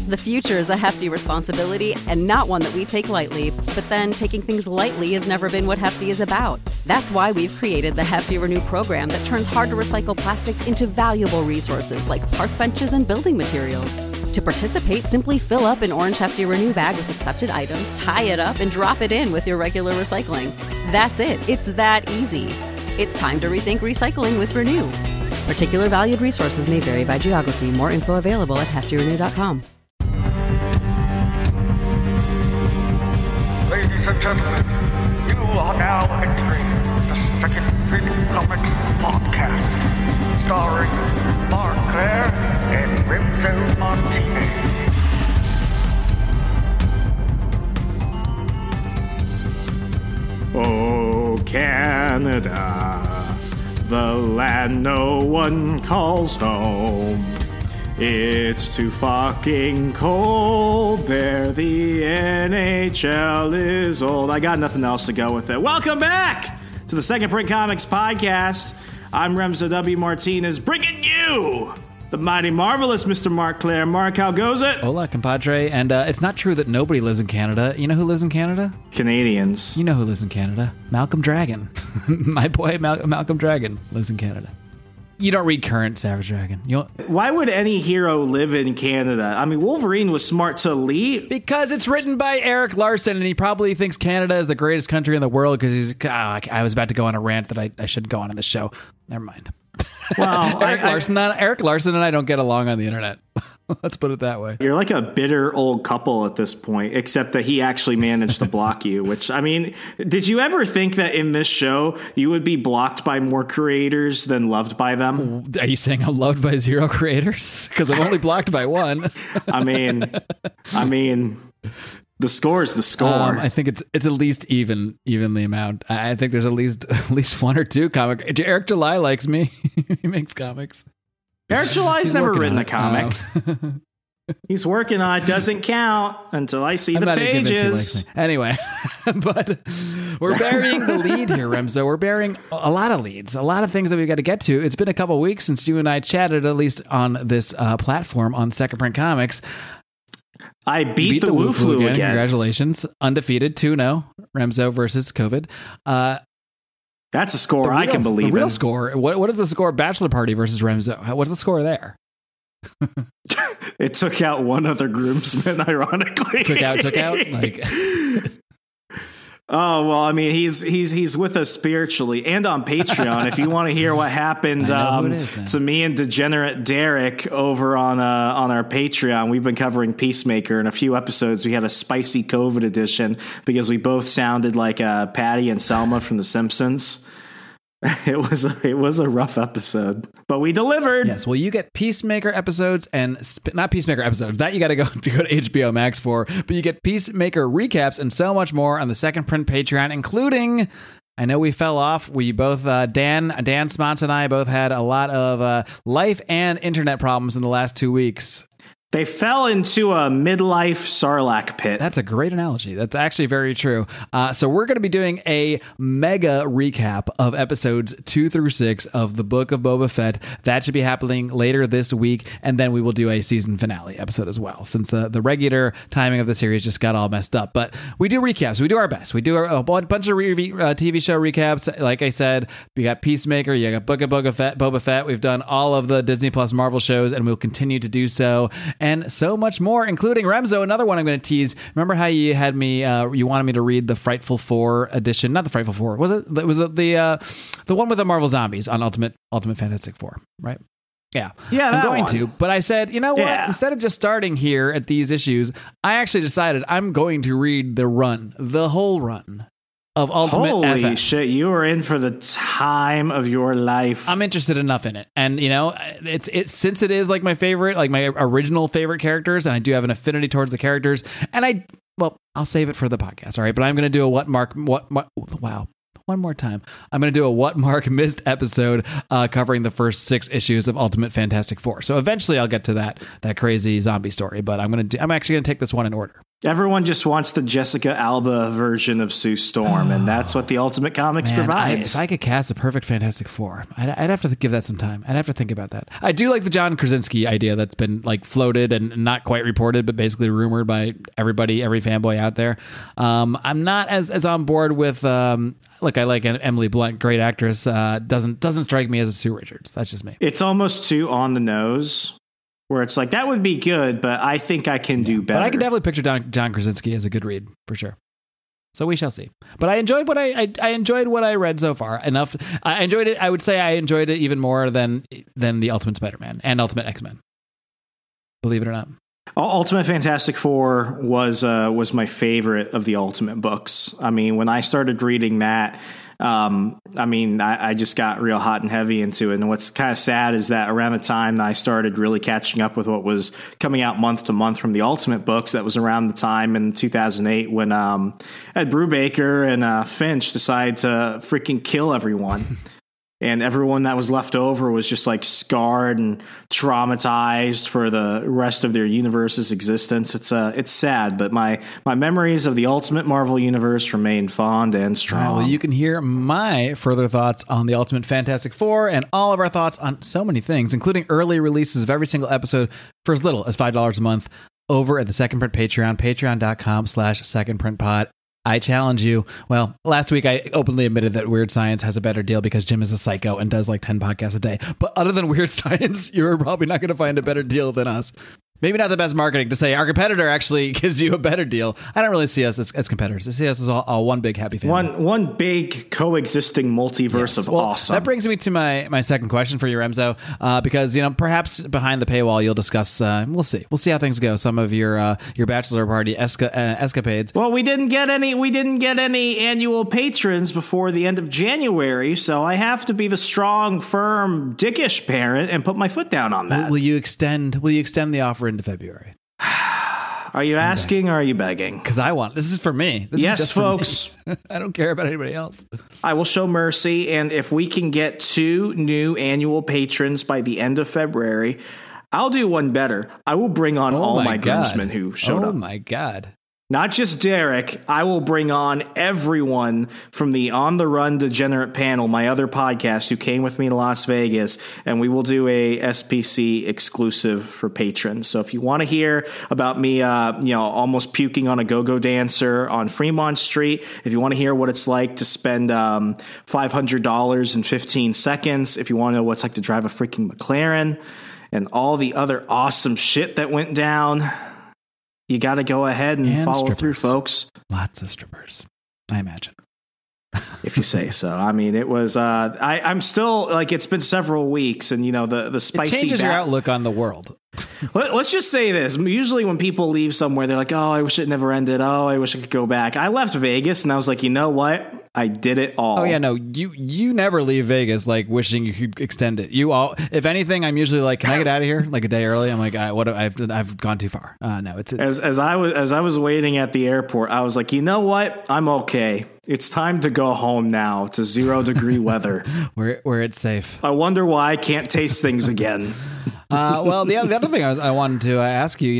The future is a hefty responsibility and not one that we take lightly, but then taking things lightly has never been what Hefty is about. That's why we've created the Hefty Renew program that turns hard-to-recycle plastics into valuable resources like park benches and building materials. To participate, simply fill up an orange Hefty Renew bag with accepted items, tie it up, and drop it in with your regular recycling. That's it. It's that easy. It's time to rethink recycling with Renew. Particular valued resources may vary by geography. More info available at heftyrenew.com. Ladies and gentlemen, you are now entering the Second Print Comics podcast, starring Mark Claire and Remso Martinez. Oh, Canada, the land no one calls home. It's too fucking cold there. The NHL is old. I got nothing else to go with it. Welcome back to the Second Print Comics podcast. I'm Remso W. Martinez, bringing you the mighty marvelous Mr. Mark Claire. Mark, how goes it? Hola, compadre. And it's not true that nobody lives in Canada. You know who lives in Canada? Canadians. You know who lives in Canada? Malcolm Dragon. My boy Malcolm Dragon lives in Canada. You don't read current Savage Dragon. Why would any hero live in Canada? I mean, Wolverine was smart to leave. Because it's written by Eric Larson, and he probably thinks Canada is the greatest country in the world because he's... I was about to go on a rant that I shouldn't go on in this show. Never mind. Well, Eric Larson and I don't get along on the internet. Let's put it that way. You're like a bitter old couple at this point, except that he actually managed to block you, which, I mean, did you ever think that in this show you would be blocked by more creators than loved by them? Are you saying I'm loved by zero creators? Because I'm only blocked by one. I mean, the score is the score. I think it's at least evenly amount. I think there's at least one or two comic. Eric July likes me. He makes comics. Eric July's never written a comic. He's working on it. Doesn't count until I see the pages. Anyway, but we're burying the lead here, Remso. We're burying a lot of leads, a lot of things that we've got to get to. It's been a couple weeks since you and I chatted, at least on this platform on Second Print Comics. I beat the Wu Flu again. Congratulations. Undefeated 2-0. Remso versus COVID. That's a score I can believe in. The real score. What is the score? Bachelor Party versus Remso. What's the score there? It took out one other groomsman, ironically. Took out? Like... Oh, well, I mean, he's with us spiritually and on Patreon. If you want to hear what happened to me and Degenerate Derek over on our Patreon, we've been covering Peacemaker. In a few episodes, we had a spicy COVID edition because we both sounded like Patty and Selma from The Simpsons. It was a rough episode, but we delivered. Yes, well, you get Peacemaker episodes and not Peacemaker episodes. That you got to go to HBO Max for, but you get Peacemaker recaps and so much more on the Second Print Patreon, including. I know we fell off. We both, Dan Smots and I both had a lot of life and internet problems in the last 2 weeks. They fell into a midlife Sarlacc pit. That's a great analogy. That's actually very true. So we're going to be doing a mega recap of episodes 2 through 6 of the Book of Boba Fett. That should be happening later this week. And then we will do a season finale episode as well, since the regular timing of the series just got all messed up. But we do recaps. We do our best. We do a bunch of TV show recaps. Like I said, we got Peacemaker. You got Book of Boba Fett. We've done all of the Disney Plus Marvel shows, and we'll continue to do so. And so much more, including Remso, another one I'm going to tease. Remember how you had me, you wanted me to read the Frightful Four edition? Not the Frightful Four. Was it the one with the Marvel Zombies on Ultimate Fantastic Four, right? Yeah. I'm going to. But I said, you know what? Yeah. Instead of just starting here at these issues, I actually decided I'm going to read the whole run of Ultimate Holy FF. Shit, you are in for the time of your life. I'm interested enough in it. And, you know, it's since it is like my favorite, like my original favorite characters, and I do have an affinity towards the characters, and I'll save it for the podcast, all right? But I'm going to do a one more time. I'm going to do a What Mark Missed episode covering the first 6 issues of Ultimate Fantastic Four. So eventually I'll get to that crazy zombie story, but I'm actually going to take this one in order. Everyone just wants the Jessica Alba version of Sue Storm, and that's what the Ultimate Comics provides. If I could cast a perfect Fantastic Four, I'd have to give that some time. I'd have to think about that. I do like the John Krasinski idea that's been like floated and not quite reported, but basically rumored by everybody, every fanboy out there. I'm not as on board with. Look, I like Emily Blunt, great actress. Doesn't strike me as a Sue Richards. That's just me. It's almost too on the nose. Where it's like, that would be good, but I think I can do better. But I can definitely picture John Krasinski as a good read, for sure. So we shall see. But I enjoyed what I enjoyed what I read so far. Enough. I enjoyed it. I would say I enjoyed it even more than the Ultimate Spider-Man and Ultimate X-Men. Believe it or not. Ultimate Fantastic Four was my favorite of the Ultimate books. I mean, when I started reading that, I just got real hot and heavy into it. And what's kind of sad is that around the time that I started really catching up with what was coming out month to month from the Ultimate books, that was around the time in 2008 when Ed Brubaker and Finch decided to freaking kill everyone. And everyone that was left over was just like scarred and traumatized for the rest of their universe's existence. It's sad, but my memories of the Ultimate Marvel Universe remain fond and strong. Well, you can hear my further thoughts on the Ultimate Fantastic Four and all of our thoughts on so many things, including early releases of every single episode for as little as $5 a month over at the Second Print Patreon, patreon.com/secondprintpod. I challenge you. Well, last week I openly admitted that Weird Science has a better deal because Jim is a psycho and does like 10 podcasts a day. But other than Weird Science, you're probably not going to find a better deal than us. Maybe not the best marketing to say our competitor actually gives you a better deal. I don't really see us as competitors. I see us as all one big happy family. One big coexisting multiverse of awesome. That brings me to my second question for you, Remzo, because perhaps behind the paywall you'll discuss. We'll see how things go. Some of your bachelor party escapades. Well, we didn't get any annual patrons before the end of January, so I have to be the strong, firm, dickish parent and put my foot down on that. Will you extend the offer into February? Are you asking or are you begging? Because I want. This is for me. This yes, is just folks. For me. I don't care about anybody else. I will show mercy, and if we can get 2 new annual patrons by the end of February, I'll do one better. I will bring on all my groomsmen who showed up. Oh my God. Not just Derek, I will bring on everyone from the On the Run Degenerate panel, my other podcast, who came with me to Las Vegas, and we will do a SPC exclusive for patrons. So if you want to hear about me, almost puking on a go-go dancer on Fremont Street, if you want to hear what it's like to spend $500 in 15 seconds, if you want to know what it's like to drive a freaking McLaren, and all the other awesome shit that went down, you got to go ahead and follow through, folks. Lots of strippers, I imagine. If you say so. I mean, it was, I'm still, like, it's been several weeks, and, the spicy... It changes your outlook on the world. Let's just say this. Usually when people leave somewhere, they're like, oh, I wish it never ended. Oh, I wish I could go back. I left Vegas, and I was like, you know what? I did it all. Oh, yeah, no, you never leave Vegas, like, wishing you could extend it. If anything, I'm usually like, can I get out of here, like, a day early? I'm like, I've gone too far. No, it's... As I was waiting at the airport, I was like, you know what? I'm okay. It's time to go home now to 0-degree weather. where it's safe. I wonder why I can't taste things again. Well, the other thing I wanted to ask you,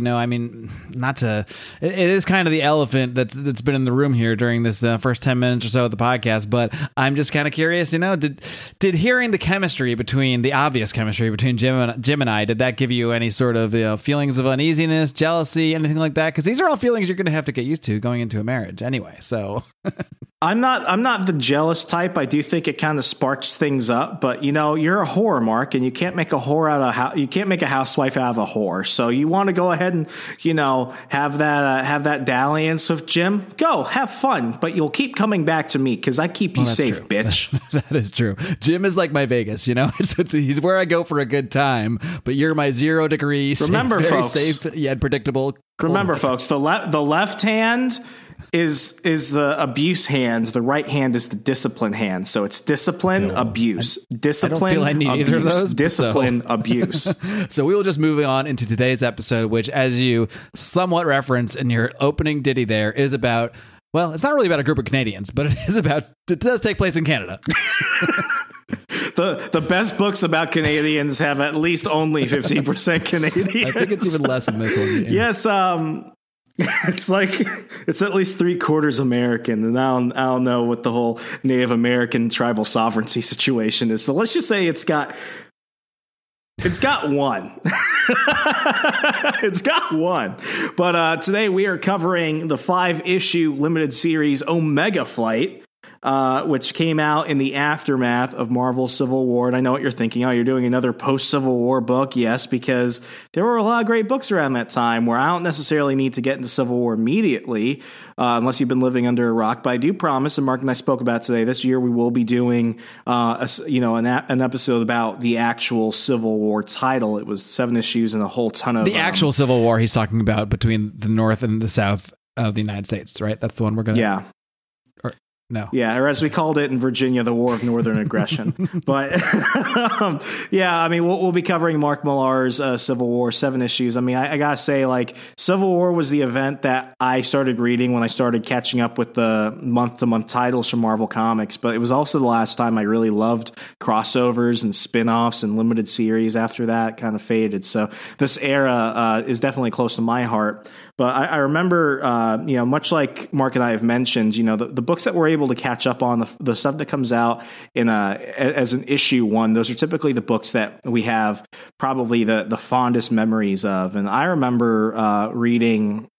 it is kind of the elephant that's been in the room here during this first 10 minutes or so of the podcast, but I'm just kind of curious, did hearing the obvious chemistry between Jim and I, did that give you any sort of feelings of uneasiness, jealousy, anything like that? Because these are all feelings you're going to have to get used to going into a marriage anyway, so... I'm not the jealous type. I do think it kind of sparks things up, but you're a whore, Mark, and you can't make a housewife out of a whore. So you want to go ahead and have that dalliance with Jim. Go have fun, but you'll keep coming back to me because I keep you safe, true. bitch. That is true. Jim is like my Vegas. He's where I go for a good time, but you're my 0-degree. Remember, very folks, safe yet predictable. Remember, folks, the left hand is the abuse hand. The right hand is the discipline hand. So it's discipline, abuse. Discipline, I don't feel I need abuse. either of those. Discipline, abuse. So we will just move on into today's episode, which, as you somewhat reference in your opening ditty there, is about, well, it's not really about a group of Canadians, but it does take place in Canada. The best books about Canadians have at least only 50% Canadian. I think it's even less than this one. Yes, It's like it's at least 3/4 American, and I don't know what the whole Native American tribal sovereignty situation is. So let's just say it's got one. It's got one. But today we are covering the 5-issue limited series Omega Flight, which came out in the aftermath of Marvel's Civil War. And I know what you're thinking. Oh, you're doing another post-Civil War book? Yes, because there were a lot of great books around that time where I don't necessarily need to get into Civil War immediately, unless you've been living under a rock. But I do promise, and Mark and I spoke about today, this year we will be doing an episode about the actual Civil War title. It was 7 issues and a whole ton of... The actual Civil War he's talking about between the North and the South of the United States, right? That's the one we're going to... Yeah. No. Yeah, or as we called it in Virginia, the War of Northern Aggression. But yeah, I mean, we'll be covering Mark Millar's Civil War, 7 issues. I mean, I gotta say, like, Civil War was the event that I started reading when I started catching up with the month-to-month titles from Marvel Comics. But it was also the last time I really loved crossovers and spin-offs and limited series. After that, kind of faded. So this era is definitely close to my heart. But I remember, much like Mark and I have mentioned, the books that we're able to catch up on, the stuff that comes out as an issue one, those are typically the books that we have probably the fondest memories of. And I remember reading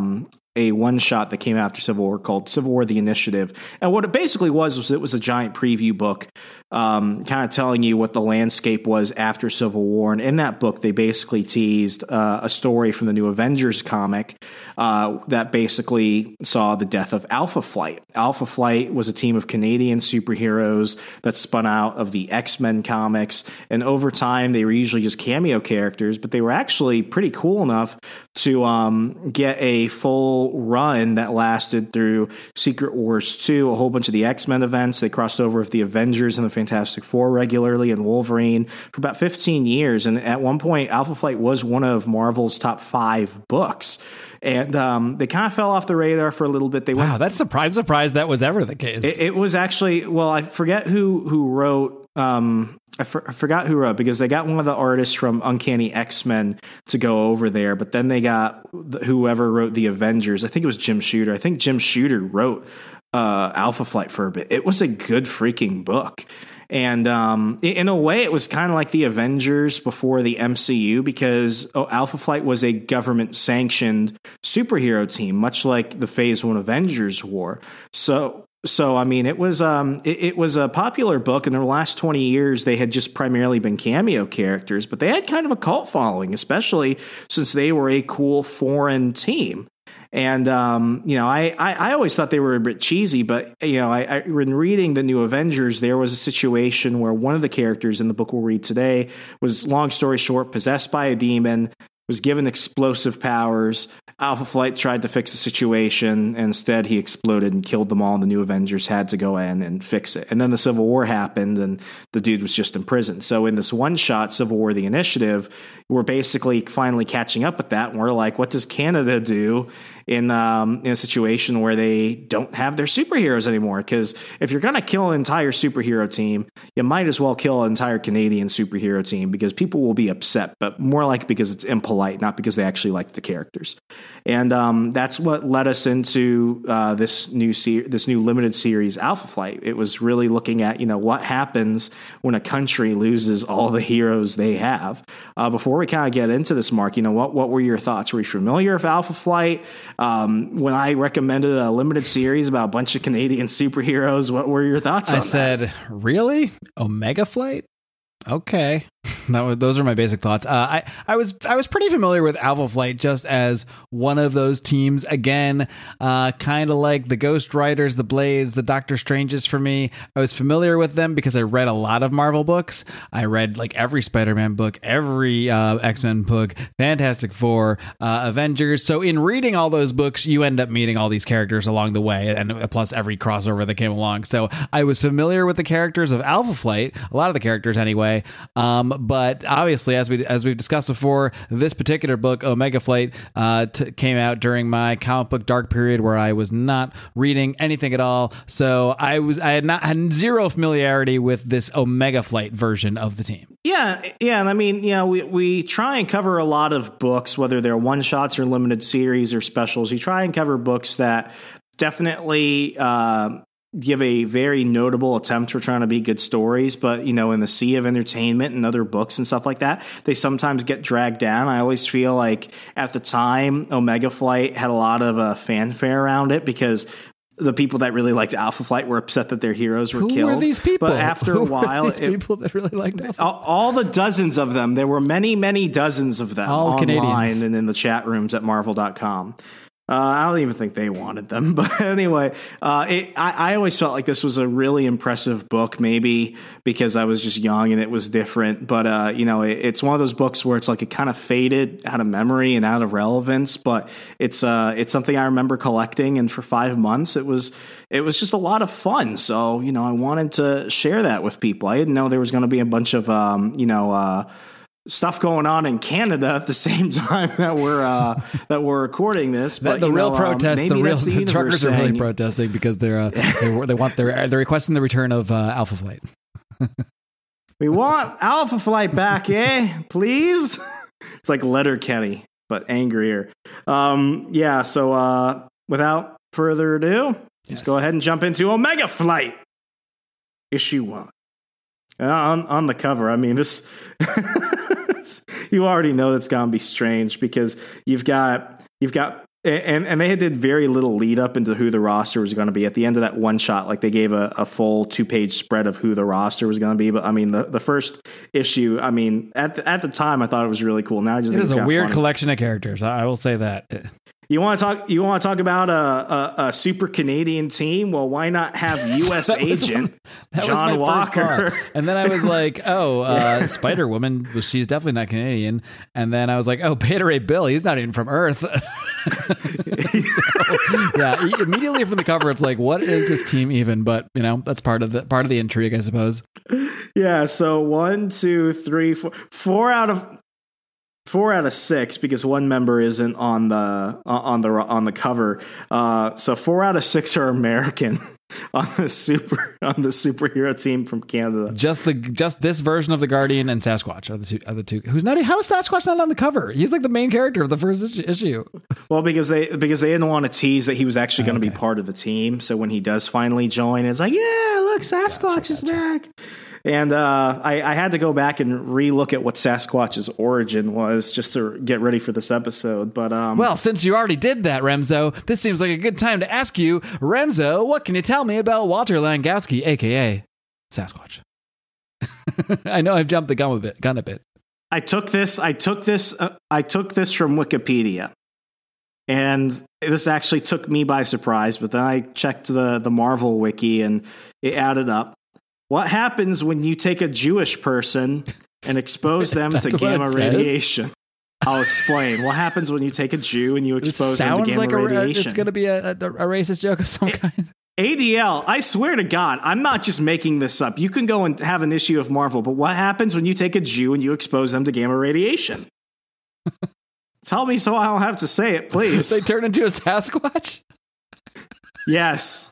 a one-shot that came after Civil War called Civil War: The Initiative. And what it basically was it was a giant preview book kind of telling you what the landscape was after Civil War. And in that book, they basically teased a story from the New Avengers comic that basically saw the death of Alpha Flight. Alpha Flight was a team of Canadian superheroes that spun out of the X-Men comics. And over time, they were usually just cameo characters, but they were actually pretty cool enough to get a full run that lasted through Secret Wars 2, a whole bunch of the X-Men events. They crossed over with the Avengers and the Fantastic Four regularly, and Wolverine for about 15 years. And at one point, Alpha Flight was one of Marvel's top 5 books. And they kind of fell off the radar for a little bit. Wow, that's surprised that was ever the case. It was actually, well, I forget who wrote... I forgot who wrote, because they got one of the artists from Uncanny X-Men to go over there, but then they got whoever wrote the Avengers. I think it was Jim Shooter. I think Jim Shooter wrote Alpha Flight for a bit. It was a good freaking book. And in a way, it was kind of like the Avengers before the MCU, because Alpha Flight was a government-sanctioned superhero team, much like the Phase 1 Avengers were. So I mean, it was a popular book, and in the last 20 years, they had just primarily been cameo characters, but they had kind of a cult following, especially since they were a cool foreign team. And I always thought they were a bit cheesy, but when reading the New Avengers, there was a situation where one of the characters in the book we'll read today was, long story short, possessed by a demon, was given explosive powers. Alpha Flight tried to fix the situation, and instead he exploded and killed them all, and the New Avengers had to go in and fix it. And then the Civil War happened, and the dude was just in prison. So in this one-shot, Civil War: The Initiative, we're basically finally catching up with that, and we're like, what does Canada do in a situation where they don't have their superheroes anymore? Because if you're going to kill an entire superhero team, you might as well kill an entire Canadian superhero team, because people will be upset, but more like because it's impolite, not because they actually like the characters. And that's what led us into this new limited series, Alpha Flight. It was really looking at, what happens when a country loses all the heroes they have. Before we kind of get into this, Mark, what were your thoughts? Were you familiar with Alpha Flight? When I recommended a limited series about a bunch of Canadian superheroes, what were your thoughts on that? I said, really? Omega Flight? Okay. Those are my basic thoughts. I was pretty familiar with Alpha Flight just as one of those teams. Again, kind of like the Ghost Riders, the Blades, the Doctor Stranges for me. I was familiar with them because I read a lot of Marvel books. I read like every Spider-Man book, every X-Men book, Fantastic Four, Avengers. So in reading all those books, you end up meeting all these characters along the way, and plus every crossover that came along. So I was familiar with the characters of Alpha Flight, a lot of the characters anyway. way. But obviously, as we've discussed before, this particular book, Omega Flight, came out during my comic book dark period where I was not reading anything at all. So I had zero familiarity with this Omega Flight version of the team. Yeah, and I mean, we try and cover a lot of books, whether they're one shots or limited series or specials. We try and cover books that definitely give a very notable attempt for trying to be good stories, but in the sea of entertainment and other books and stuff like that, they sometimes get dragged down. I always feel like at the time, Omega Flight had a lot of fanfare around it because the people that really liked Alpha Flight were upset that their heroes were killed. Who were these people? But after a while, people that really liked Alpha Flight? All the dozens of them. There were many, many dozens of them all online Canadians. And in the chat rooms at Marvel.com. I don't even think they wanted them. But anyway, I always felt like this was a really impressive book, maybe because I was just young and it was different. But, it's one of those books where it's like it kind of faded out of memory and out of relevance. But it's something I remember collecting. And for 5 months, it was just a lot of fun. So, I wanted to share that with people. I didn't know there was going to be a bunch of, stuff going on in Canada at the same time that we're recording this. But the real protest, the truckers are really protesting because they're requesting the return of Alpha Flight. We want Alpha Flight back, please. It's like Letterkenny, but angrier. So without further ado, let's go ahead and jump into Omega Flight issue 1. On the cover, I mean, this you already know it's gonna be strange because you've got and they did very little lead up into who the roster was going to be at the end of that one shot. Like they gave a full 2-page spread of who the roster was going to be. But I mean, the first issue, I mean, at the time, I thought it was really cool. Now I just think it's a weird funny. collection of characters. I will say that. You want to talk about a super Canadian team? Well, why not have U.S. agent John Walker? And then I was like, Spider Woman. Well, she's definitely not Canadian. And then I was like, Beta Ray Bill. He's not even from Earth. Immediately from the cover, it's like, what is this team even? But that's part of the intrigue, I suppose. Yeah. So 1, 2, 3, 4 out of 6 because one member isn't on the cover. So 4 out of 6 are American on the superhero team from Canada. Just this version of the Guardian and Sasquatch are the two. How is Sasquatch not on the cover? He's like the main character of the first issue. Well, because they didn't want to tease that he was actually going to be part of the team. So when he does finally join, it's like, yeah, look, Sasquatch is back. And I had to go back and re-look at what Sasquatch's origin was just to get ready for this episode. But well, since you already did that, Remzo, this seems like a good time to ask you, Remzo, what can you tell me about Walter Langowski, a.k.a. Sasquatch? I know I've jumped the gun a bit. I took this from Wikipedia. And this actually took me by surprise, but then I checked the Marvel wiki and it added up. What happens when you take a Jewish person and expose them to gamma radiation? I'll explain. What happens when you take a Jew and you expose them to gamma radiation? It's going to be a racist joke of some kind. ADL, I swear to God, I'm not just making this up. You can go and have an issue of Marvel, but what happens when you take a Jew and you expose them to gamma radiation? Tell me so I don't have to say it, please. They turn into a Sasquatch? Yes.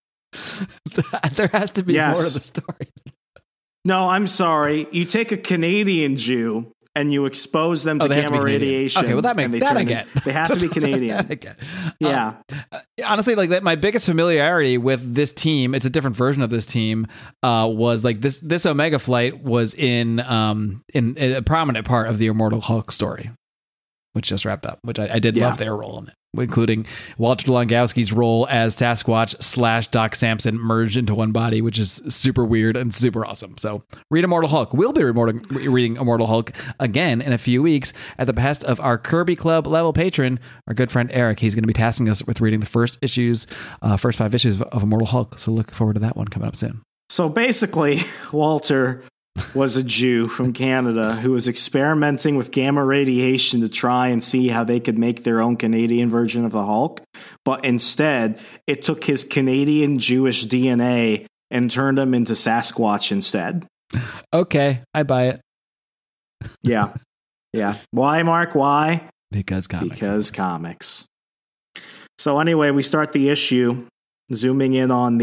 There has to be more to the story. No, I'm sorry. You take a Canadian Jew and you expose them to gamma radiation. Okay, well that I get. They have to be Canadian. I get. Yeah. Honestly, like that, my biggest familiarity with this team, it's a different version of this team, was like this Omega Flight was in a prominent part of the Immortal Hulk story, which just wrapped up, which I did love their role in it, including Walter Langowski's role as Sasquatch / Doc Samson merged into one body, which is super weird and super awesome. So read Immortal Hulk. We'll be reading Immortal Hulk again in a few weeks at the behest of our Kirby Club level patron, our good friend Eric. He's going to be tasking us with reading the first 5 issues of Immortal Hulk. So look forward to that one coming up soon. So basically, Walter was a Jew from Canada who was experimenting with gamma radiation to try and see how they could make their own Canadian version of the Hulk. But instead, it took his Canadian Jewish DNA and turned him into Sasquatch instead. Okay, I buy it. Yeah. Yeah. Why, Mark? Why? Because comics. Because comics. So anyway, we start the issue zooming in on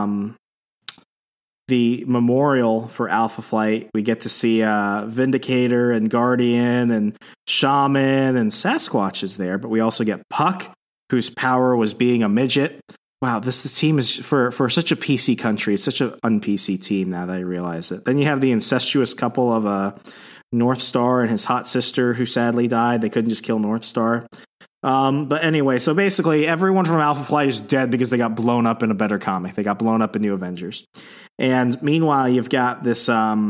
the memorial for Alpha Flight. We get to see Vindicator and Guardian and Shaman and Sasquatch is there, but we also get Puck, whose power was being a midget. Wow, this team is, for such a PC country, it's such an un-PC team now that I realize it. Then you have the incestuous couple of North Star and his hot sister who sadly died. They couldn't just kill North Star. But anyway, so basically everyone from Alpha Flight is dead because they got blown up in a better comic. They got blown up in New Avengers. And meanwhile, you've got this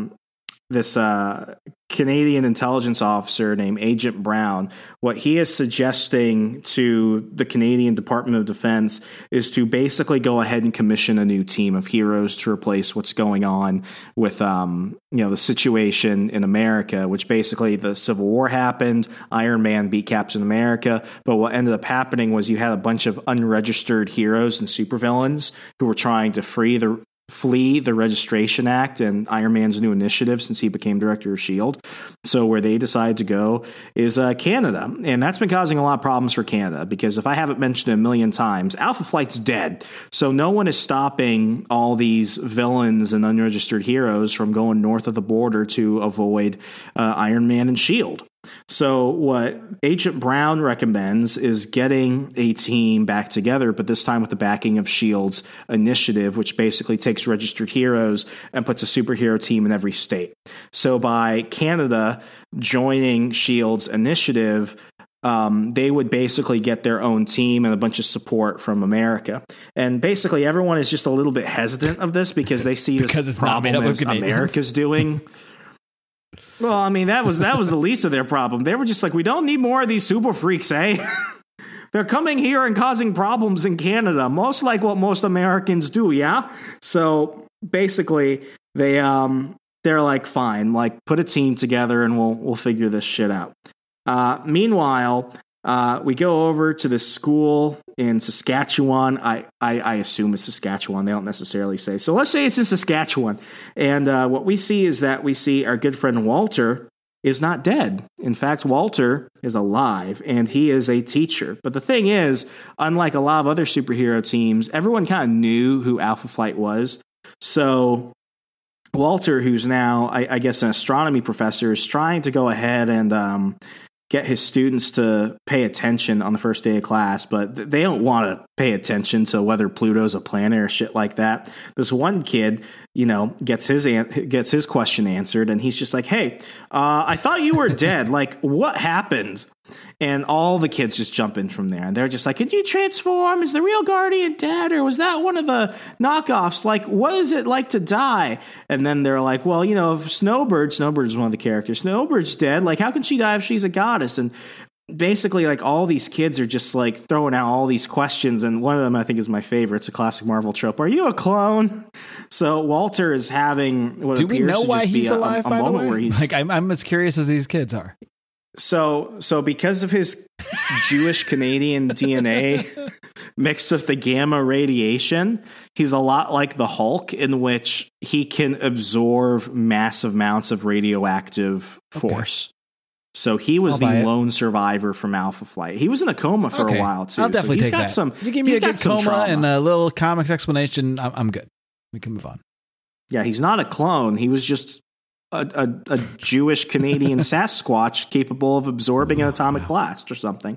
Canadian intelligence officer named Agent Brown. What he is suggesting to the Canadian Department of Defense is to basically go ahead and commission a new team of heroes to replace what's going on with the situation in America, which basically the Civil War happened. Iron Man beat Captain America, but what ended up happening was you had a bunch of unregistered heroes and supervillains who were trying to flee the Registration Act and Iron Man's new initiative since he became director of S.H.I.E.L.D. So where they decided to go is Canada. And that's been causing a lot of problems for Canada because if I haven't mentioned it a million times, Alpha Flight's dead. So no one is stopping all these villains and unregistered heroes from going north of the border to avoid Iron Man and S.H.I.E.L.D. So what Agent Brown recommends is getting a team back together, but this time with the backing of S.H.I.E.L.D.'s initiative, which basically takes registered heroes and puts a superhero team in every state. So by Canada joining S.H.I.E.L.D.'s initiative, they would basically get their own team and a bunch of support from America. And basically everyone is just a little bit hesitant of this because they see this problem as America's doing. Well, I mean, that was the least of their problem. They were just like, we don't need more of these super freaks, eh? They're coming here and causing problems in Canada, most like what most Americans do, yeah? So basically, they're like, fine, like put a team together and we'll figure this shit out. Meanwhile, we go over to this school in Saskatchewan. I assume it's Saskatchewan. They don't necessarily say. So let's say it's in Saskatchewan. And what we see is that we see our good friend Walter is not dead. In fact, Walter is alive and he is a teacher. But the thing is, unlike a lot of other superhero teams, everyone kind of knew who Alpha Flight was. So Walter, who's now, I guess, an astronomy professor, is trying to go ahead and get his students to pay attention on the first day of class, but they don't want to pay attention to whether Pluto's a planet or shit like that. This one kid, gets his question answered, and he's just like, "Hey, I thought you were dead. Like, what happened?" And all the kids just jump in from there. And they're just like, "Can you transform? Is the real Guardian dead? Or was that one of the knockoffs? Like, what is it like to die?" And then they're like, "Well, if Snowbird is one of the characters. Snowbird's dead. Like, how can she die if she's a goddess?" And basically, like, all these kids are just like throwing out all these questions. And one of them, I think, is my favorite. It's a classic Marvel trope. Are you a clone? So Walter is having what appears to just be a moment where he's like, I'm as curious as these kids are. So because of his Jewish Canadian DNA mixed with the gamma radiation, he's a lot like the Hulk, in which he can absorb massive amounts of radioactive force. Okay. So he was the lone survivor from Alpha Flight. He was in a coma for a while too. I'll definitely take that. You give me a good coma trauma and a little comics explanation, I'm good. We can move on. Yeah, he's not a clone. He was just a Jewish Canadian Sasquatch capable of absorbing an atomic blast or something.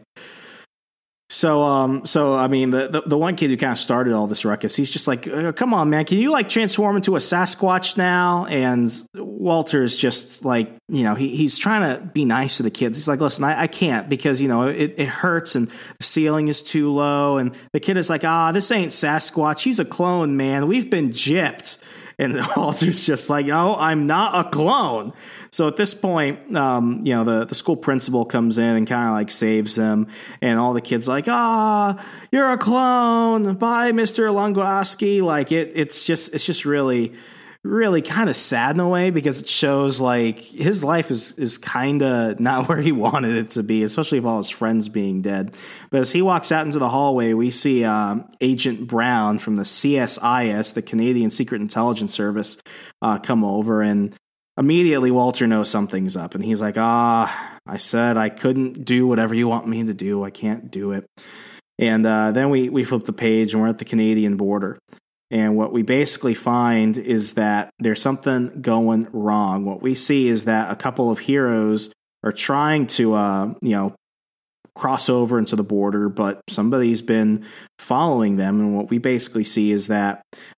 So I mean, the one kid who kind of started all this ruckus, he's just like, "Come on, man, can you like transform into a Sasquatch now?" And Walter's just like, he's trying to be nice to the kids. He's like, "Listen, I can't because it hurts and the ceiling is too low." And the kid is like, "This ain't Sasquatch. He's a clone, man. We've been gypped." And Walter's just like, "No, I'm not a clone." So at this point, the school principal comes in and kind of like saves them. And all the kids like, "You're a clone. Bye, Mr. Longoski." Like it's just really, really kind of sad in a way, because it shows like his life is kind of not where he wanted it to be, especially with all his friends being dead. But as he walks out into the hallway, we see Agent Brown from the CSIS, the Canadian Secret Intelligence Service, come over, and immediately Walter knows something's up, and he's like, I said I couldn't do whatever you want me to do. I can't do it. And then we flip the page and we're at the Canadian border. And what we basically find is that there's something going wrong. What we see is that a couple of heroes are trying to, cross over into the border, but somebody's been following them. And what we basically see is that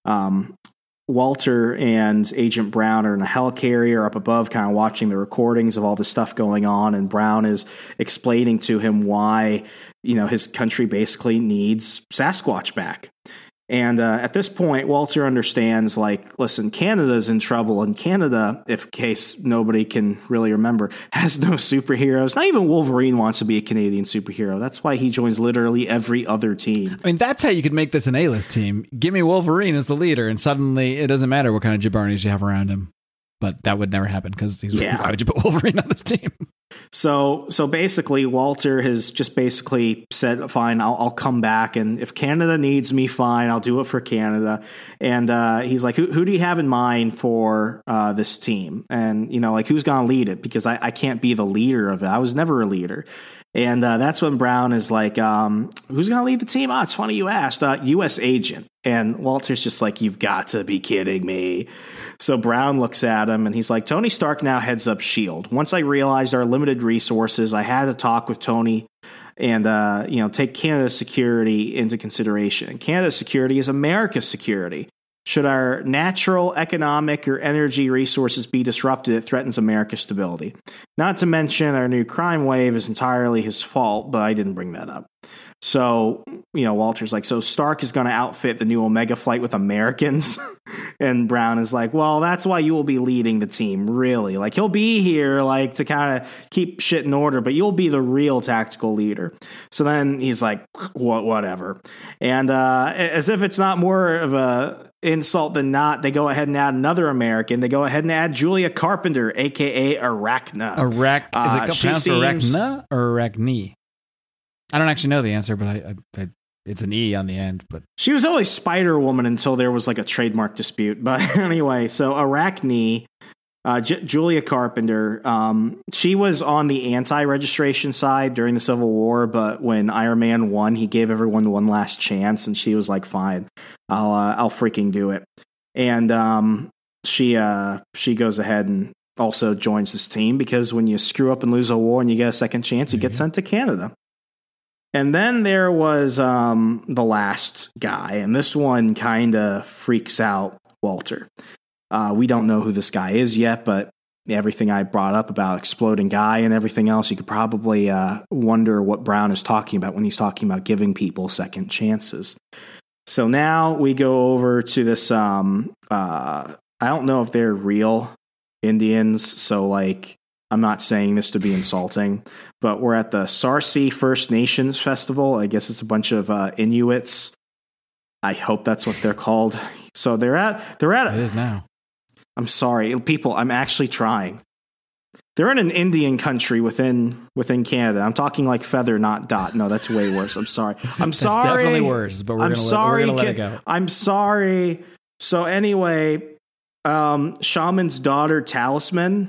Walter and Agent Brown are in a helicarrier up above, kind of watching the recordings of all the stuff going on. And Brown is explaining to him why, his country basically needs Sasquatch back. And at this point, Walter understands, like, listen, Canada's in trouble. And Canada, in case nobody can really remember, has no superheroes. Not even Wolverine wants to be a Canadian superhero. That's why he joins literally every other team. I mean, that's how you could make this an A-list team. Give me Wolverine as the leader, and suddenly it doesn't matter what kind of jabronis you have around him. But that would never happen, because why would you put Wolverine on this team? So basically, Walter has just basically said, fine, I'll come back. And if Canada needs me, fine, I'll do it for Canada. And he's like, who do you have in mind for this team? And, who's going to lead it? Because I can't be the leader of it. I was never a leader. And that's when Brown is like, who's going to lead the team? It's funny you asked. U.S. agent. And Walter's just like, you've got to be kidding me. So Brown looks at him and he's like, Tony Stark now heads up S.H.I.E.L.D. Once I realized our limited resources, I had to talk with Tony and, take Canada's security into consideration. Canada's security is America's security. Should our natural, economic, or energy resources be disrupted, it threatens America's stability. Not to mention our new crime wave is entirely his fault, but I didn't bring that up. So, Walter's like, so Stark is going to outfit the new Omega flight with Americans? And Brown is like, well, that's why you will be leading the team, really. Like, he'll be here, like, to kind of keep shit in order, but you'll be the real tactical leader. So then he's like, whatever. And as if it's not more of a insult than not, they go ahead and add another American. They go ahead and add Julia Carpenter, a.k.a. Arachna. Is it pronounced Arachna or Arachne? I don't actually know the answer, but I it's an E on the end. But she was always Spider-Woman until there was like a trademark dispute. But anyway, so Arachne, Julia Carpenter, she was on the anti-registration side during the Civil War, but when Iron Man won, he gave everyone one last chance, and she was like, fine, I'll freaking do it. And she goes ahead and also joins this team, because when you screw up and lose a war and you get a second chance, you get sent to Canada. And then there was the last guy, and this one kind of freaks out Walter. We don't know who this guy is yet, but everything I brought up about exploding guy and everything else, you could probably wonder what Brown is talking about when he's talking about giving people second chances. So now we go over to this, I don't know if they're real Indians, so like, I'm not saying this to be insulting, but we're at the Sarsi First Nations Festival. I guess it's a bunch of Inuits. I hope that's what they're called. So they're at it is now. I'm sorry, people, I'm actually trying. They're in an Indian country within Canada. I'm talking like feather, not dot. No, that's way worse. I'm sorry. That's definitely worse, but we're going to let it go. I'm sorry. So anyway, Shaman's daughter, Talisman,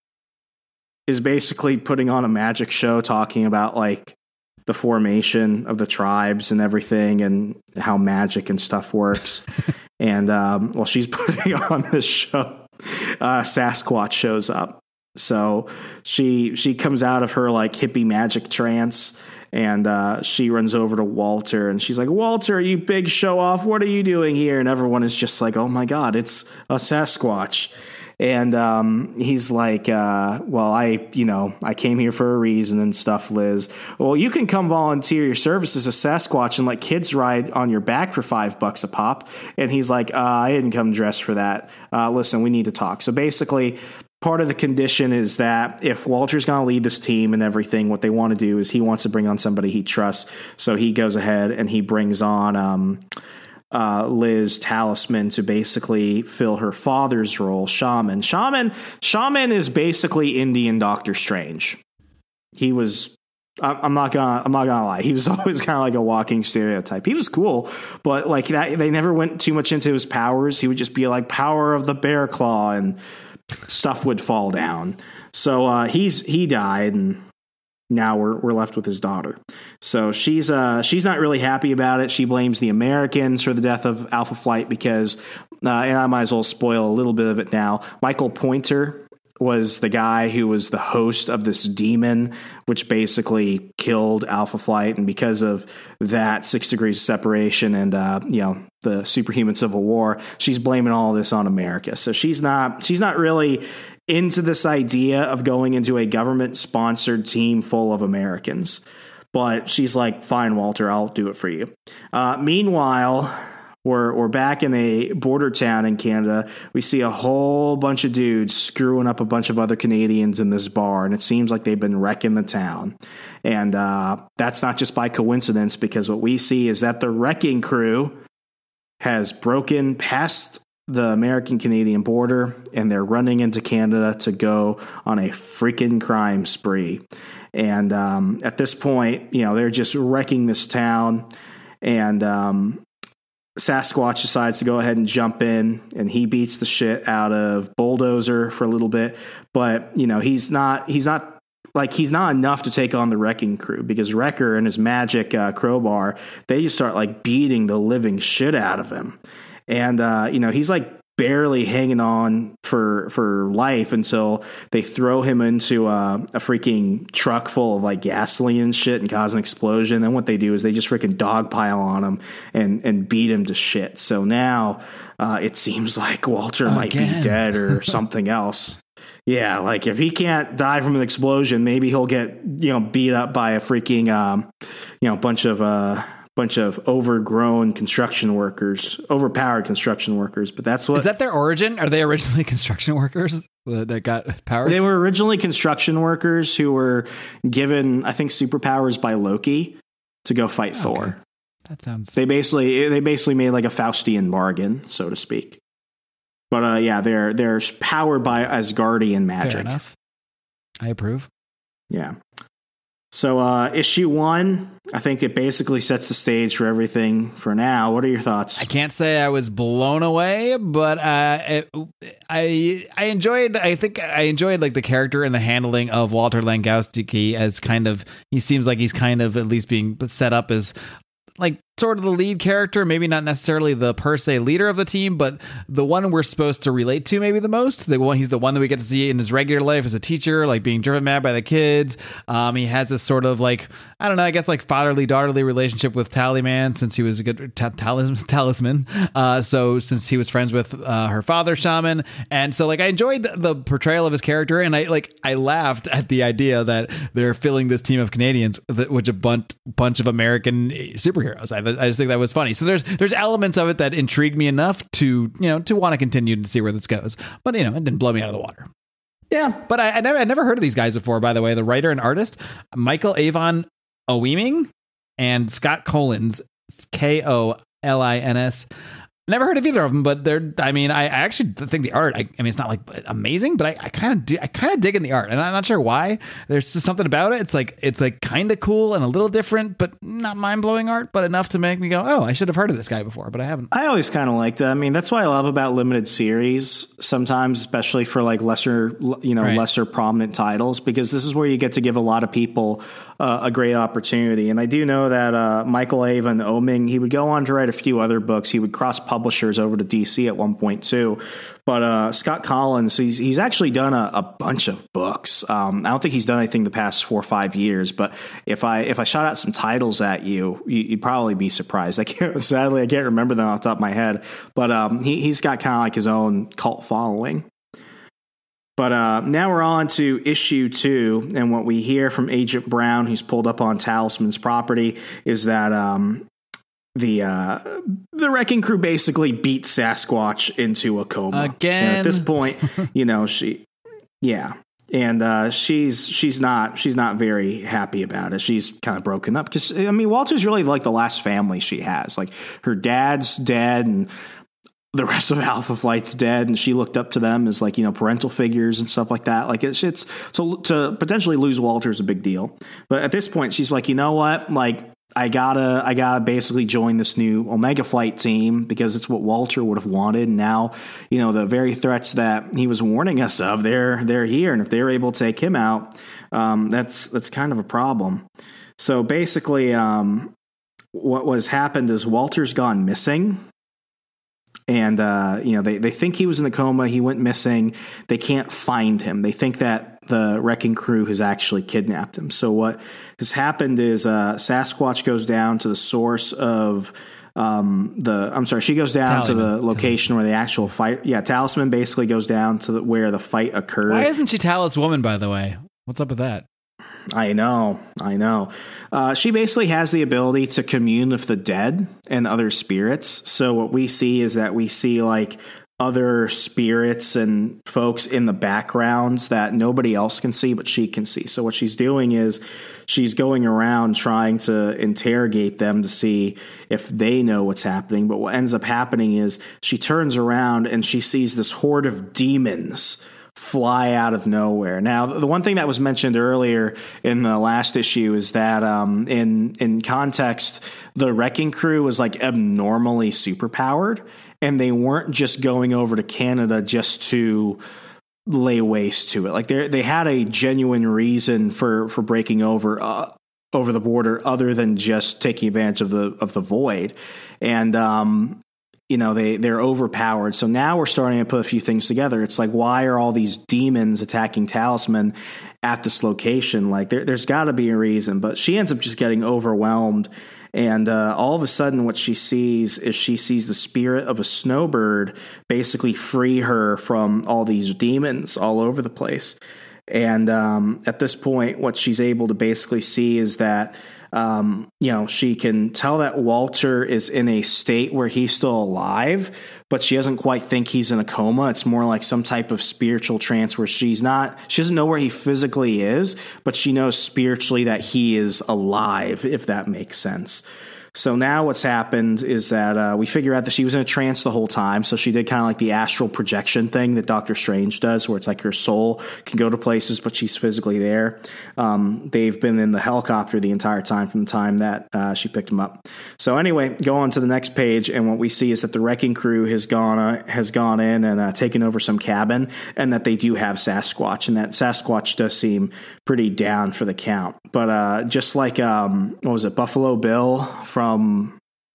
is basically putting on a magic show talking about like the formation of the tribes and everything and how magic and stuff works. And while she's putting on this show, Sasquatch shows up. So she comes out of her like hippie magic trance, and she runs over to Walter, and she's like, Walter, you big show off, what are you doing here? And everyone is just like, oh my God, it's a Sasquatch. And he's like, well, I came here for a reason and stuff, Liz. Well, you can come volunteer your services as Sasquatch and let kids ride on your back for $5 a pop. And he's like, I didn't come dressed for that. Listen, we need to talk. So basically, part of the condition is that if Walter's going to lead this team and everything, what they want to do is he wants to bring on somebody he trusts. So he goes ahead and he brings on Liz Talisman to basically fill her father's role, Shaman. Shaman is basically Indian Doctor Strange. He was. I'm not gonna lie. He was always kind of like a walking stereotype. He was cool, but like that, they never went too much into his powers. He would just be like power of the bear claw, and stuff would fall down. So he died, and now we're left with his daughter. So she's not really happy about it. She blames the Americans for the death of Alpha Flight because, and I might as well spoil a little bit of it now. Michael Pointer was the guy who was the host of this demon, which basically killed Alpha Flight. And because of that, 6 degrees of separation and, the superhuman civil war, she's blaming all of this on America. So she's not really into this idea of going into a government sponsored team full of Americans. But she's like, fine, Walter, I'll do it for you. Meanwhile, we're back in a border town in Canada. We see a whole bunch of dudes screwing up a bunch of other Canadians in this bar, and it seems like they've been wrecking the town. And that's not just by coincidence, because what we see is that the wrecking crew has broken past the American-Canadian border, and they're running into Canada to go on a freaking crime spree. And at this point, they're just wrecking this town, and Sasquatch decides to go ahead and jump in, and he beats the shit out of Bulldozer for a little bit. But, he's not enough to take on the wrecking crew, because Wrecker and his magic crowbar, they just start like beating the living shit out of him. And, he's like barely hanging on for life until they throw him into a freaking truck full of like gasoline and shit and cause an explosion. Then what they do is they just freaking dogpile on him and beat him to shit. So now it seems like Walter might be dead or something else. Yeah, like if he can't die from an explosion, maybe he'll get beat up by a freaking bunch of overgrown construction workers, overpowered construction workers. But that's what... Is that their origin? Are they originally construction workers that got powers? They were originally construction workers who were given, I think, superpowers by Loki to go fight Thor. That sounds... They basically made like a Faustian bargain, so to speak. But they're powered by Asgardian magic. Fair enough. I approve. Yeah. So issue 1, I think it basically sets the stage for everything for now. What are your thoughts? I can't say I was blown away, but I enjoyed. I think I enjoyed like the character and the handling of Walter Langowski as kind of. He seems like he's kind of at least being set up as like sort of the lead character, maybe not necessarily the per se leader of the team, but the one we're supposed to relate to maybe the most. He's the one that we get to see in his regular life as a teacher, like being driven mad by the kids. He has this sort of like, I don't know, I guess like fatherly daughterly relationship with Tallyman since he was a good talisman. So since he was friends with her father, Shaman. And so like I enjoyed the portrayal of his character, and I laughed at the idea that they're filling this team of Canadians with a bunch of American superheroes. I just think that was funny. So there's elements of it that intrigued me enough to want to continue to see where this goes. But it didn't blow me out of the water. Yeah, but I never heard of these guys before. By the way, the writer and artist Michael Avon Owiming and Scott Collins, Kolins. Never heard of either of them, but I actually think the art, it's not like amazing, but I kind of dig in the art, and I'm not sure why. There's just something about it. It's like kind of cool and a little different, but not mind-blowing art, but enough to make me go, oh, I should have heard of this guy before, but I haven't. I always kind of liked it. That's what I love about limited series sometimes, especially for like lesser prominent titles, because this is where you get to give a lot of people a great opportunity. And I do know that Michael Avon Owiming, he would go on to write a few other books. He would cross publishers over to DC at one point too. But Scott Collins, he's actually done a bunch of books. I don't think he's done anything the past 4 or 5 years. But if I shot out some titles at you'd probably be surprised. Sadly, I can't remember them off the top of my head. But he's got kind of like his own cult following. But now we're on to issue 2, and what we hear from Agent Brown, who's pulled up on Talisman's property, is that the wrecking crew basically beat Sasquatch into a coma. Again. And at this point, And she's not very happy about it. She's kind of broken up because, I mean, Walter's really like the last family she has. Like, her dad's dead and the rest of Alpha Flight's dead, and she looked up to them as, like, you know, parental figures and stuff like that. Like, it's so to potentially lose Walter is a big deal. But at this point, she's like, you know what? Like, I gotta basically join this new Omega Flight team because it's what Walter would have wanted. And now, you know, the very threats that he was warning us of, they're here. And if they're able to take him out, that's kind of a problem. So basically, what was happened is Walter's gone missing. And, you know, they think he was in a coma. He went missing. They can't find him. They think that the wrecking crew has actually kidnapped him. So what has happened is Sasquatch goes down to the source of she goes down to the location where the actual fight. Yeah, Talisman basically goes down to where the fight occurred. Why isn't she Talos Woman, by the way? What's up with that? I know. She basically has the ability to commune with the dead and other spirits. So what we see is that we see like other spirits and folks in the backgrounds that nobody else can see, but she can see. So what she's doing is she's going around trying to interrogate them to see if they know what's happening. But what ends up happening is she turns around and she sees this horde of demons fly out of nowhere. Now, the one thing that was mentioned earlier in the last issue is that in context, the wrecking crew was like abnormally superpowered, and they weren't just going over to Canada just to lay waste to it. Like they had a genuine reason for breaking over the border, other than just taking advantage of the void. And you know, they're overpowered. So now we're starting to put a few things together. It's like, why are all these demons attacking Talisman at this location? Like, there's got to be a reason. But she ends up just getting overwhelmed. And all of a sudden, what she sees is the spirit of a snowbird basically free her from all these demons all over the place. And at this point, what she's able to basically see is that, you know, she can tell that Walter is in a state where he's still alive, but she doesn't quite think he's in a coma. It's more like some type of spiritual trance where she doesn't know where he physically is, but she knows spiritually that he is alive, if that makes sense. So now what's happened is that we figure out that she was in a trance the whole time. So she did kind of like the astral projection thing that Doctor Strange does, where it's like her soul can go to places, but she's physically there. They've been in the helicopter the entire time from the time that she picked him up. So anyway, go on to the next page, and what we see is that the wrecking crew has gone in and taken over some cabin, and that they do have Sasquatch, and that Sasquatch does seem pretty down for the count. But just like what was it, Buffalo Bill from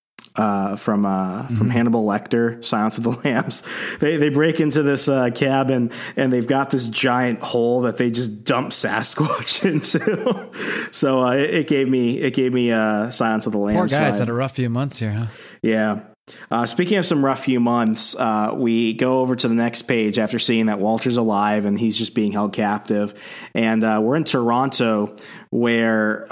Hannibal Lecter, Silence of the Lambs. They break into this cabin, and they've got this giant hole that they just dump Sasquatch into. So it gave me Silence of the Lambs. Poor guy's had a rough few months here, huh? Yeah. Speaking of some rough few months, we go over to the next page after seeing that Walter's alive and he's just being held captive. And we're in Toronto, where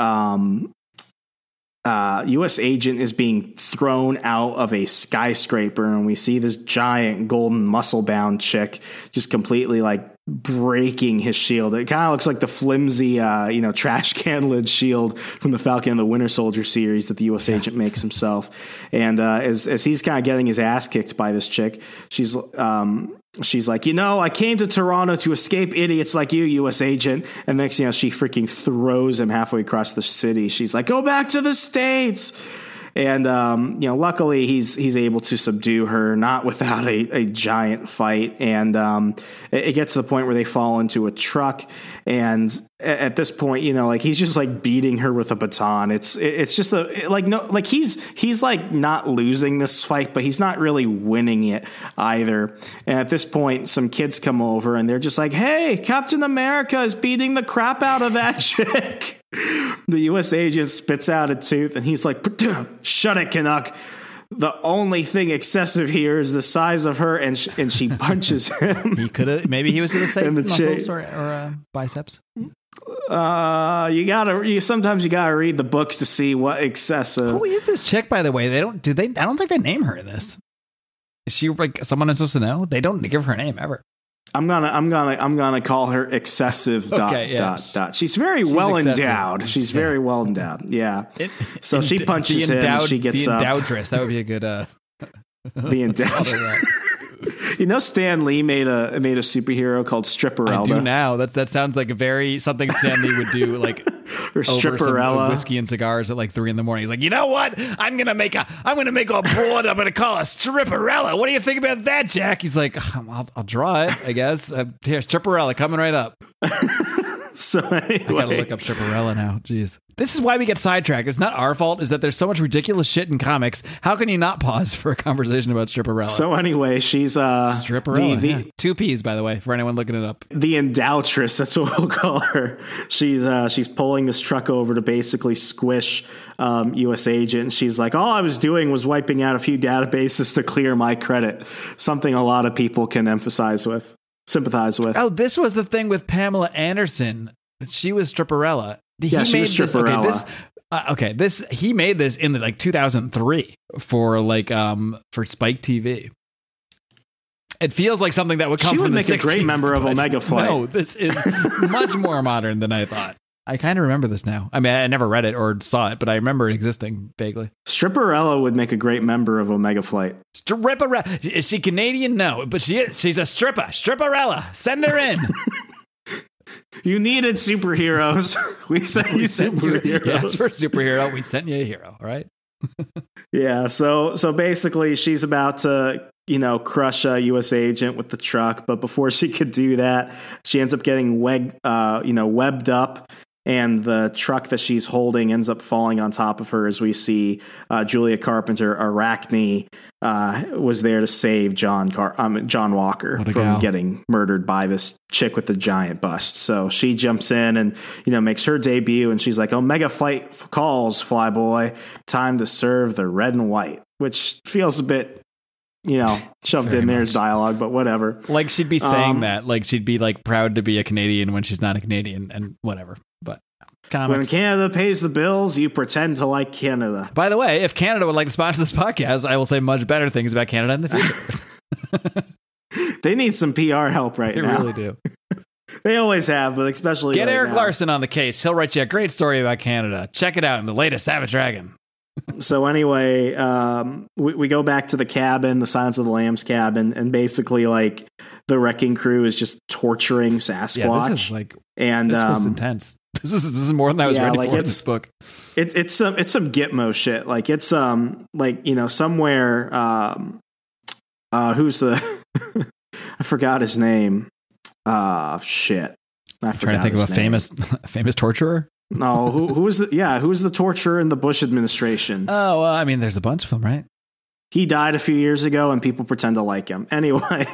U.S. agent is being thrown out of a skyscraper, and we see this giant golden muscle-bound chick just completely like breaking his shield. It kind of looks like the flimsy, trash can lid shield from the Falcon and the Winter Soldier series that the U.S. agent makes himself. And as he's kind of getting his ass kicked by this chick, she's like, I came to Toronto to escape idiots like you, U.S. agent. And next, she freaking throws him halfway across the city. She's like, go back to the States. And, luckily he's able to subdue her, not without a giant fight. And it gets to the point where they fall into a truck. And at this point, he's just like beating her with a baton. It's just he's like not losing this fight, but he's not really winning it either. And at this point, some kids come over and they're just like, hey, Captain America is beating the crap out of that chick. The U.S. agent spits out a tooth and he's like, shut it, Canuck. The only thing excessive here is the size of her, and she punches him. Maybe he was going to say muscles or biceps. Sometimes you gotta read the books to see what excessive. Who is this chick, by the way? I don't think they name her in this. Is she like someone I'm supposed to know? They don't give her a name ever. I'm gonna call her excessive. Dot. She's very well endowed. She's very well endowed. Yeah. So she punches him. And she gets the endowdress. That would be a good. The endowed. You know, Stan Lee made a superhero called Stripperella. I do now. That sounds like something Stan Lee would do, like or Stripperella, some whiskey and cigars at like 3 a.m. He's like, you know what? I'm gonna make a board. I'm gonna call a Stripperella. What do you think about that, Jack? He's like, I'll draw it, I guess. Here, Stripperella coming right up. So anyway, I gotta look up Stripperella now. Jeez. This is why we get sidetracked. It's not our fault. Is that there's so much ridiculous shit in comics. How can you not pause for a conversation about Stripperella? So anyway, she's Stripperella. 2 P's, by the way, for anyone looking it up. The endowtress, that's what we'll call her. She's pulling this truck over to basically squish U.S. Agent. And she's like, all I was doing was wiping out a few databases to clear my credit. Something a lot of people can sympathize with. Oh, this was the thing with Pamela Anderson. She was Stripperella. She was Stripperella. He made this in like 2003 for Spike TV. It feels like something that would come from the 60s. She would make a great member of Omega Flight. No, this is much more modern than I thought. I kind of remember this now. I mean, I never read it or saw it, but I remember it existing vaguely. Stripperella would make a great member of Omega Flight. Stripperella. Is she Canadian? No, but she's a stripper. Stripperella. Send her in. You needed superheroes. We sent you superheroes. Yeah, for a superhero, we sent you a hero, all right? Yeah, so basically she's about to, crush a U.S. Agent with the truck, but before she could do that, she ends up getting webbed up, and the truck that she's holding ends up falling on top of her as we see Julia Carpenter, Arachne, was there to save John Walker from getting murdered by this chick with the giant bust. So she jumps in and, makes her debut, and she's like, Omega Flight calls, Flyboy. Time to serve the red and white, which feels a bit, shoved in there as dialogue, but whatever. Like she'd be saying that, like she'd be like proud to be a Canadian when she's not a Canadian and whatever. But comics. When Canada pays the bills, you pretend to like Canada. By the way, if Canada would like to sponsor this podcast, I will say much better things about Canada in the future. They need some PR help right now. They really do. They always have, but especially get right Eric now. Larson on the case. He'll write you a great story about Canada. Check it out in the latest Savage Dragon. So anyway, we go back to the cabin, the Silence of the Lambs cabin, and basically like the wrecking crew is just torturing Sasquatch. Yeah, this is this was intense. This is more than I was ready for in this book. It's some Gitmo shit. Like it's somewhere. Who's the? I forgot his name. Shit. I'm trying to think of a famous torturer. No, who was the torturer in the Bush administration? Oh, well, I mean, there's a bunch of them, right? He died a few years ago, and people pretend to like him. Anyway,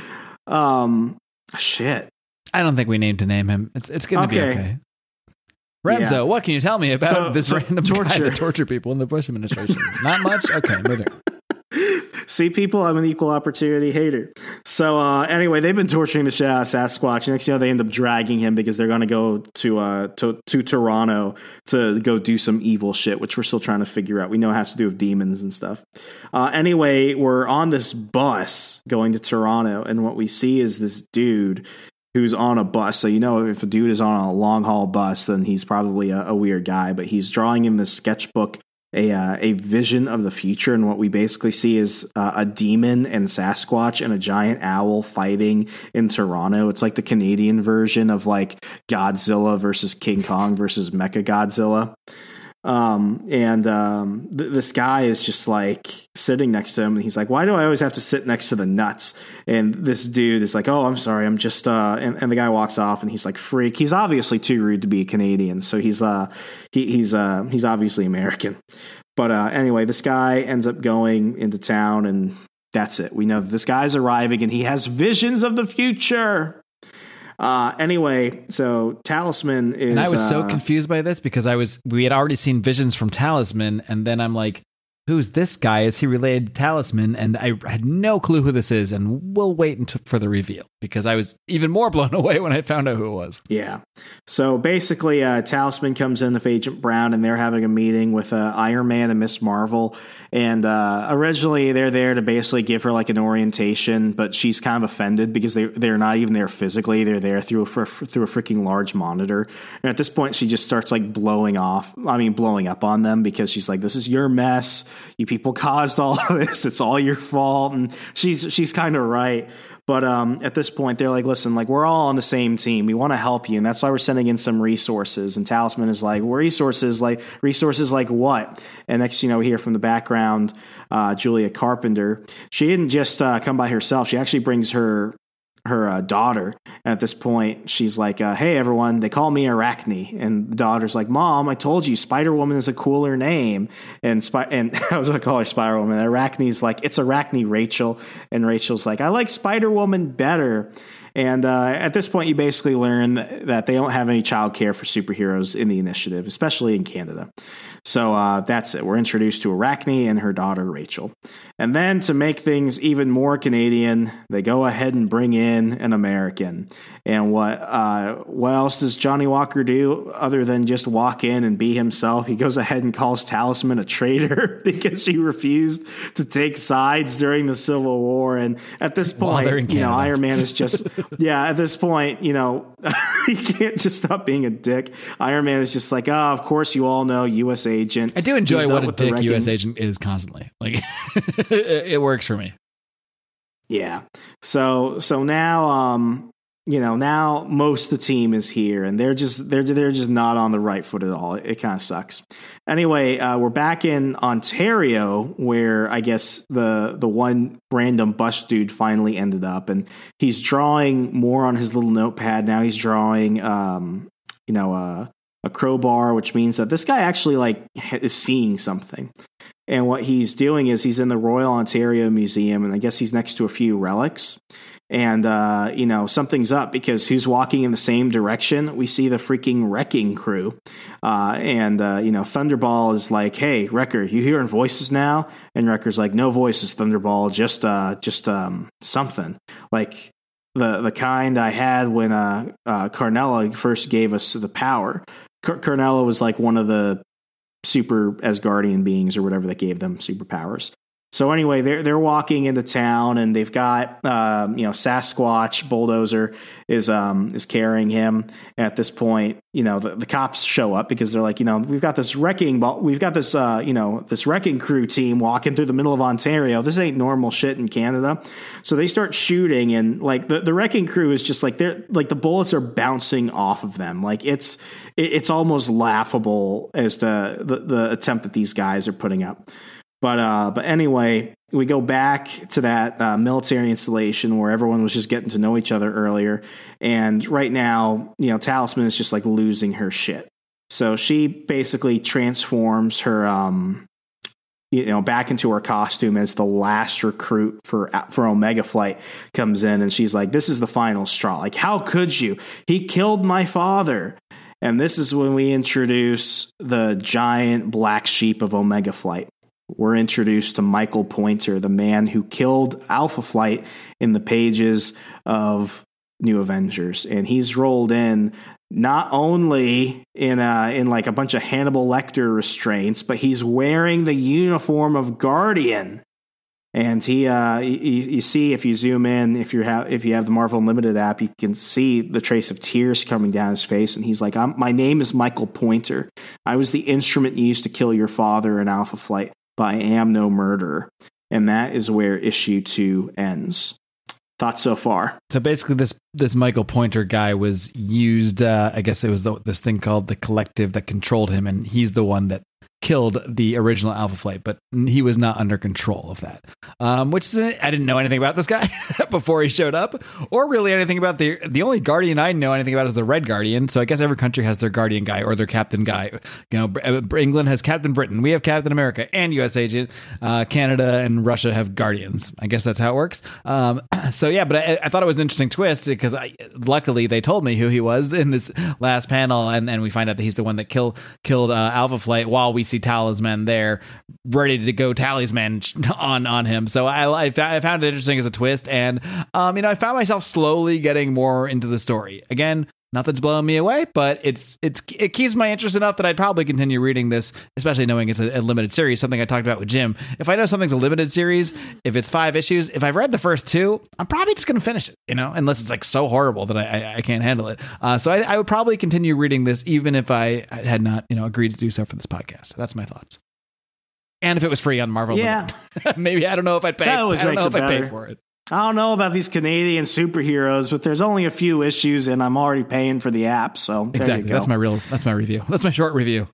shit. I don't think we need to name him. It's going to be okay. Renzo, what can you tell me about this random guy that tortured people in the Bush administration? Not much? Okay, moving. See, people, I'm an equal opportunity hater. So anyway, they've been torturing the shit out of Sasquatch. Next thing you know, they end up dragging him because they're going to go to Toronto to go do some evil shit, which we're still trying to figure out. We know it has to do with demons and stuff. Anyway, we're on this bus going to Toronto, and what we see is this dude who's on a bus. So, if a dude is on a long haul bus, then he's probably a weird guy, but he's drawing in this sketchbook a vision of the future, and what we basically see is a demon and Sasquatch and a giant owl fighting in Toronto. It's like the Canadian version of like Godzilla versus King Kong versus Mecha Godzilla. This guy is just like sitting next to him, and he's like, why do I always have to sit next to the nuts? And this dude is like, oh, I'm sorry, I'm just and the guy walks off, and he's like, freak. He's obviously too rude to be a Canadian, so he's obviously American. But anyway, this guy ends up going into town, and that's it. We know that this guy's arriving, and he has visions of the future. Anyway, so Talisman is... And I was so confused by this because we had already seen visions from Talisman, and then I'm like, who's this guy? Is he related to Talisman? And I had no clue who this is, and we'll wait for the reveal, because I was even more blown away when I found out who it was. Yeah. So basically, Talisman comes in with Agent Brown, and they're having a meeting with Iron Man and Miss Marvel. And originally, they're there to basically give her like an orientation, but she's kind of offended because they're not even there physically. They're there through a freaking large monitor. And at this point, she just starts like blowing up on them, because she's like, "This is your mess. You people caused all of this. It's all your fault." And she's kind of right. But at this point, they're like, "Listen, like, we're all on the same team. We want to help you, and that's why we're sending in some resources." And Talisman is like, "Resources like what?" And next, we hear from the background, Julia Carpenter. She didn't just come by herself. She actually brings her daughter. And at this point, she's like, "Hey, everyone, they call me Arachne." And the daughter's like, "Mom, I told you Spider-Woman is a cooler name." And I was going to call her Spider-Woman. Arachne's like, "It's Arachne, Rachel." And Rachel's like, "I like Spider-Woman better." And at this point, you basically learn that they don't have any child care for superheroes in the initiative, especially in Canada. So that's it. We're introduced to Arachne and her daughter, Rachel. And then to make things even more Canadian, they go ahead and bring in an American. And what else does Johnny Walker do other than just walk in and be himself? He goes ahead and calls Talisman a traitor because she refused to take sides during the Civil War. And at this point, Iron Man is just, at this point, he can't just stop being a dick. Iron Man is just like, "Oh, of course you all know U.S. agent." I do enjoy what a dick U.S. agent is constantly. Like, it works for me. Yeah. So now, now most of the team is here, and they're just not on the right foot at all. It kind of sucks. Anyway, we're back in Ontario, where I guess the one random bus dude finally ended up, and he's drawing more on his little notepad now. He's drawing, a crowbar, which means that this guy actually is seeing something. And what he's doing is he's in the Royal Ontario Museum, and I guess he's next to a few relics. And, something's up, because who's walking in the same direction? We see the freaking Wrecking Crew. Thunderball is like, "Hey, Wrecker, you hearing voices now?" And Wrecker's like, "No voices, Thunderball, just something. Like the kind I had when Carnella first gave us the power." Carnella was like one of the super Asgardian beings or whatever that gave them superpowers. So anyway, they're walking into town, and they've got Sasquatch Bulldozer is carrying him. And at this point, the cops show up, because they're like, "We've got this wrecking crew team walking through the middle of Ontario. This ain't normal shit in Canada." So they start shooting, and like the wrecking crew is just like, they're like, the bullets are bouncing off of them. Like it's almost laughable as to the attempt that these guys are putting up. But anyway, we go back to that military installation where everyone was just getting to know each other earlier. And right now, Talisman is just like losing her shit. So she basically transforms her, back into her costume as the last recruit for Omega Flight comes in. And she's like, "This is the final straw. Like, how could you? He killed my father." And this is when we introduce the giant black sheep of Omega Flight. We're introduced to Michael Pointer, the man who killed Alpha Flight in the pages of New Avengers. And he's rolled in not only in like a bunch of Hannibal Lecter restraints, but he's wearing the uniform of Guardian. And he, you see, if you zoom in, if you have the Marvel Unlimited app, you can see the trace of tears coming down his face. And he's like, "My name is Michael Pointer. I was the instrument used to kill your father in Alpha Flight, but I am no murderer." And that is where issue 2 ends. Thoughts so far? So basically, this Michael Pointer guy was used. I guess it was this thing called the Collective that controlled him, and he's the one that killed the original Alpha Flight, but he was not under control of that. Which is, I didn't know anything about this guy before he showed up, or really anything about the only Guardian I know anything about is the Red Guardian. So I guess every country has their Guardian guy or their Captain guy. England has Captain Britain, we have Captain America and U.S. Agent. Canada and Russia have Guardians. I guess that's how it works. So yeah, but I thought it was an interesting twist, because luckily they told me who he was in this last panel, and we find out that he's the one that killed Alpha Flight, while we see see Talisman there, ready to go Talisman on him. So I found it interesting as a twist, and I found myself slowly getting more into the story. Again, nothing's blowing me away, but it keeps my interest enough that I'd probably continue reading this, especially knowing it's a limited series, something I talked about with Jim. If I know something's a limited series, if it's 5 issues, if I've read the first 2, I'm probably just going to finish it, unless it's like so horrible that I can't handle it. So I would probably continue reading this even if I had not, agreed to do so for this podcast. That's my thoughts. And if it was free on Marvel, maybe I don't know if I'd pay. That always makes it better. I'd pay for it. I don't know about these Canadian superheroes, but there's only a few issues, and I'm already paying for the app. So there exactly, you go. That's my review. That's my short review.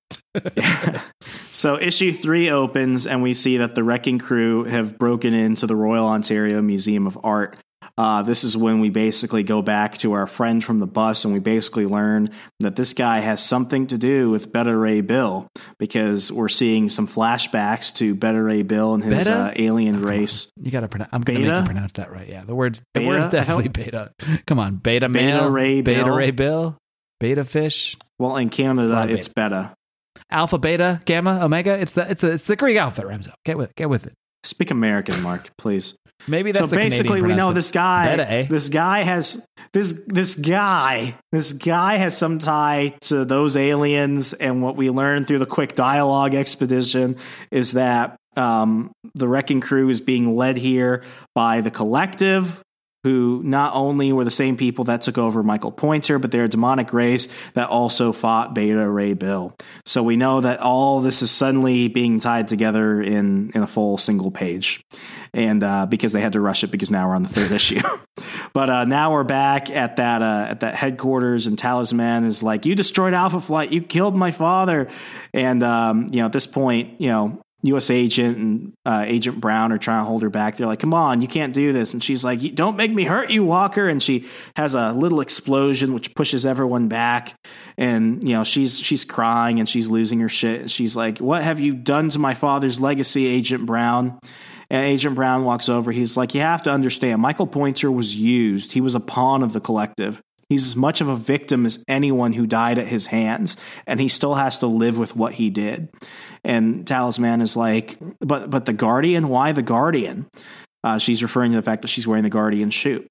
So issue 3 opens, and we see that the Wrecking Crew have broken into the Royal Ontario Museum of Art. This is when we basically go back to our friend from the bus, and we basically learn that this guy has something to do with Beta Ray Bill, because we're seeing some flashbacks to Beta Ray Bill and his alien race. You got to pronounce. I'm going to make you pronounce that right. Yeah, the word's definitely Beta. Come on, Beta male, Ray Ray Bill, Beta fish. Well, in Canada, it's Beta. Alpha, Beta, Gamma, Omega. It's the Greek alphabet, Remzo. Get with it. Speak American, Mark, please. Maybe that's so. Basically, we know this guy. Beta, This guy has this guy has some tie to those aliens, and what we learned through the quick dialogue expedition is that the Wrecking Crew is being led here by the Collective, who not only were the same people that took over Michael Pointer, but they're a demonic race that also fought Beta Ray Bill. So we know that all this is suddenly being tied together in a full single page. And because they had to rush it, because now we're on the 3rd issue. But now we're back at that headquarters, and Talisman is like, "You destroyed Alpha Flight. You killed my father." And at this point, U.S. Agent and Agent Brown are trying to hold her back. They're like, "Come on, you can't do this." And she's like, "Don't make me hurt you, Walker." And she has a little explosion, which pushes everyone back. And, she's crying and she's losing her shit. She's like, "What have you done to my father's legacy, Agent Brown?" And Agent Brown walks over. He's like, "You have to understand, Michael Pointer was used. He was a pawn of the Collective. He's as much of a victim as anyone who died at his hands, and he still has to live with what he did." And Talisman is like, but the Guardian? Why the Guardian? She's referring to the fact that she's wearing the Guardian suit.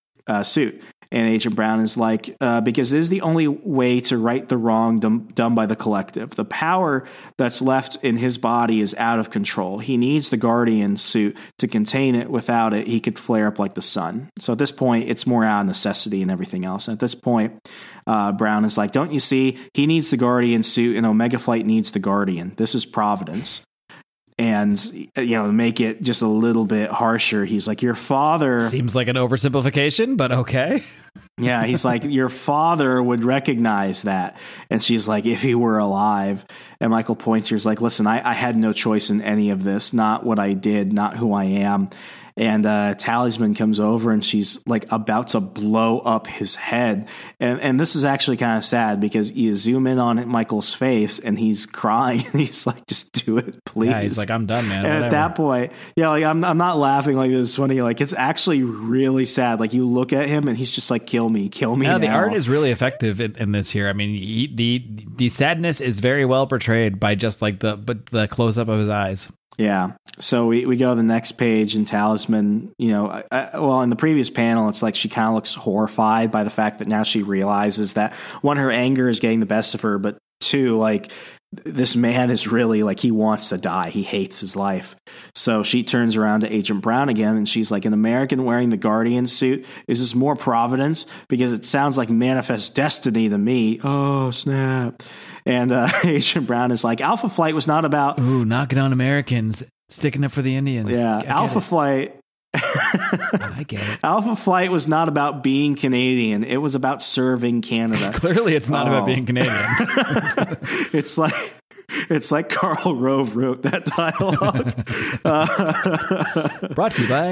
And Agent Brown is like, because it is the only way to right the wrong done by the Collective. The power that's left in his body is out of control. He needs the Guardian suit to contain it. Without it, he could flare up like the sun. So at this point, it's more out of necessity and everything else. And at this point, Brown is like, "Don't you see? He needs the Guardian suit, and Omega Flight needs the Guardian. This is Providence." And, to make it just a little bit harsher, he's like, "Your father..." Seems like an oversimplification, but okay. Yeah, he's like, "Your father would recognize that." And she's like, "If he were alive." And Michael Pointer's like, "Listen, I had no choice in any of this. Not what I did, not who I am." And Talisman comes over, and she's like about to blow up his head. And this is actually kind of sad, because you zoom in on Michael's face and he's crying. And he's like, "Just do it, please." Yeah, he's like, "I'm done, man." And at that point, I'm not laughing like this is funny. Like, it's actually really sad. Like, you look at him and he's just like, kill me now. The art is really effective in this here. I mean, the sadness is very well portrayed by just like the close up of his eyes. Yeah. So we go to the next page, and Talisman, in the previous panel, it's like she kind of looks horrified by the fact that now she realizes that, one, her anger is getting the best of her, but two, like, this man is really like, he wants to die. He hates his life. So she turns around to Agent Brown again, and she's like, "An American wearing the Guardian suit? Is this more Providence? Because it sounds like manifest destiny to me." Oh, snap. And Agent Brown is like, "Alpha Flight was not about..." Ooh, knocking on Americans, sticking up for the Indians. Yeah, Alpha Flight... I get it. Alpha Flight was not about being Canadian. It was about serving Canada. Clearly, it's not about being Canadian. It's like Karl Rove wrote that dialogue. Brought to you by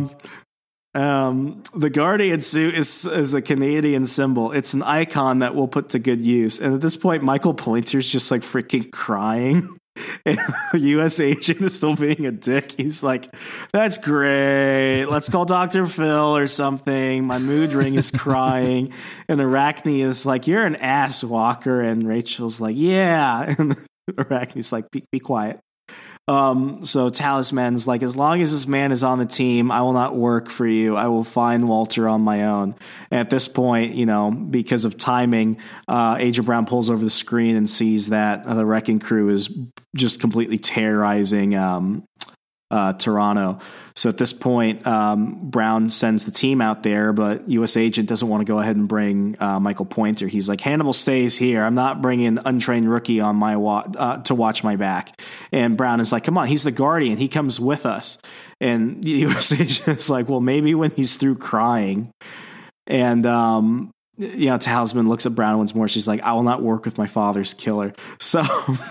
Neocons. The Guardian suit is a Canadian symbol. It's an icon that we'll put to good use. And at this point, Michael Pointer's just like freaking crying. And the U.S. agent is still being a dick. He's like, "That's great. Let's call Dr. Phil or something. My mood ring is crying." And Arachne is like, "You're an ass, Walker." And Rachel's like, "Yeah." And Arachne's like, be quiet. So Talisman's like, as long as this man is on the team, I will not work for you. I will find Walter on my own. And at this point, because of timing, Agent Brown pulls over the screen and sees that the Wrecking Crew is just completely terrorizing Toronto. So at this point, Brown sends the team out there, but U.S. Agent doesn't want to go ahead and bring Michael Pointer. He's like, Hannibal stays here. I'm not bringing an untrained rookie on my to watch my back. And Brown is like, come on, he's the Guardian. He comes with us. And the U.S. Agent is like, well, maybe when he's through crying. And Talisman looks at Brown once more. She's like, I will not work with my father's killer. So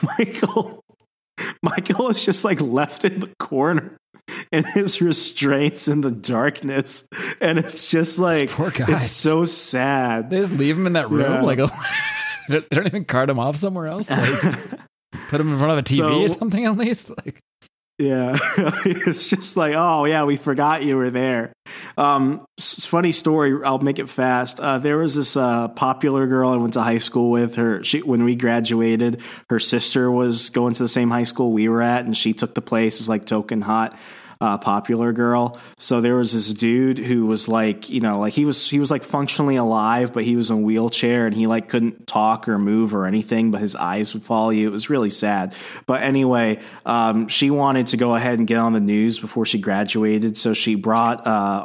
Michael is just like left in the corner in his restraints in the darkness. And it's just like, poor guy. It's so sad. They just leave him in that room. Like, they don't even cart him off somewhere else. Like, put him in front of a TV or something at least. Like, yeah, it's just like, oh yeah, we forgot you were there. Funny story. I'll make it fast. There was this popular girl I went to high school with. When we graduated, her sister was going to the same high school we were at, and she took the place as like token hot popular girl. So there was this dude who was like, he was like functionally alive, but he was in a wheelchair and he like couldn't talk or move or anything, but his eyes would follow you. It was really sad. But anyway, she wanted to go ahead and get on the news before she graduated. So she brought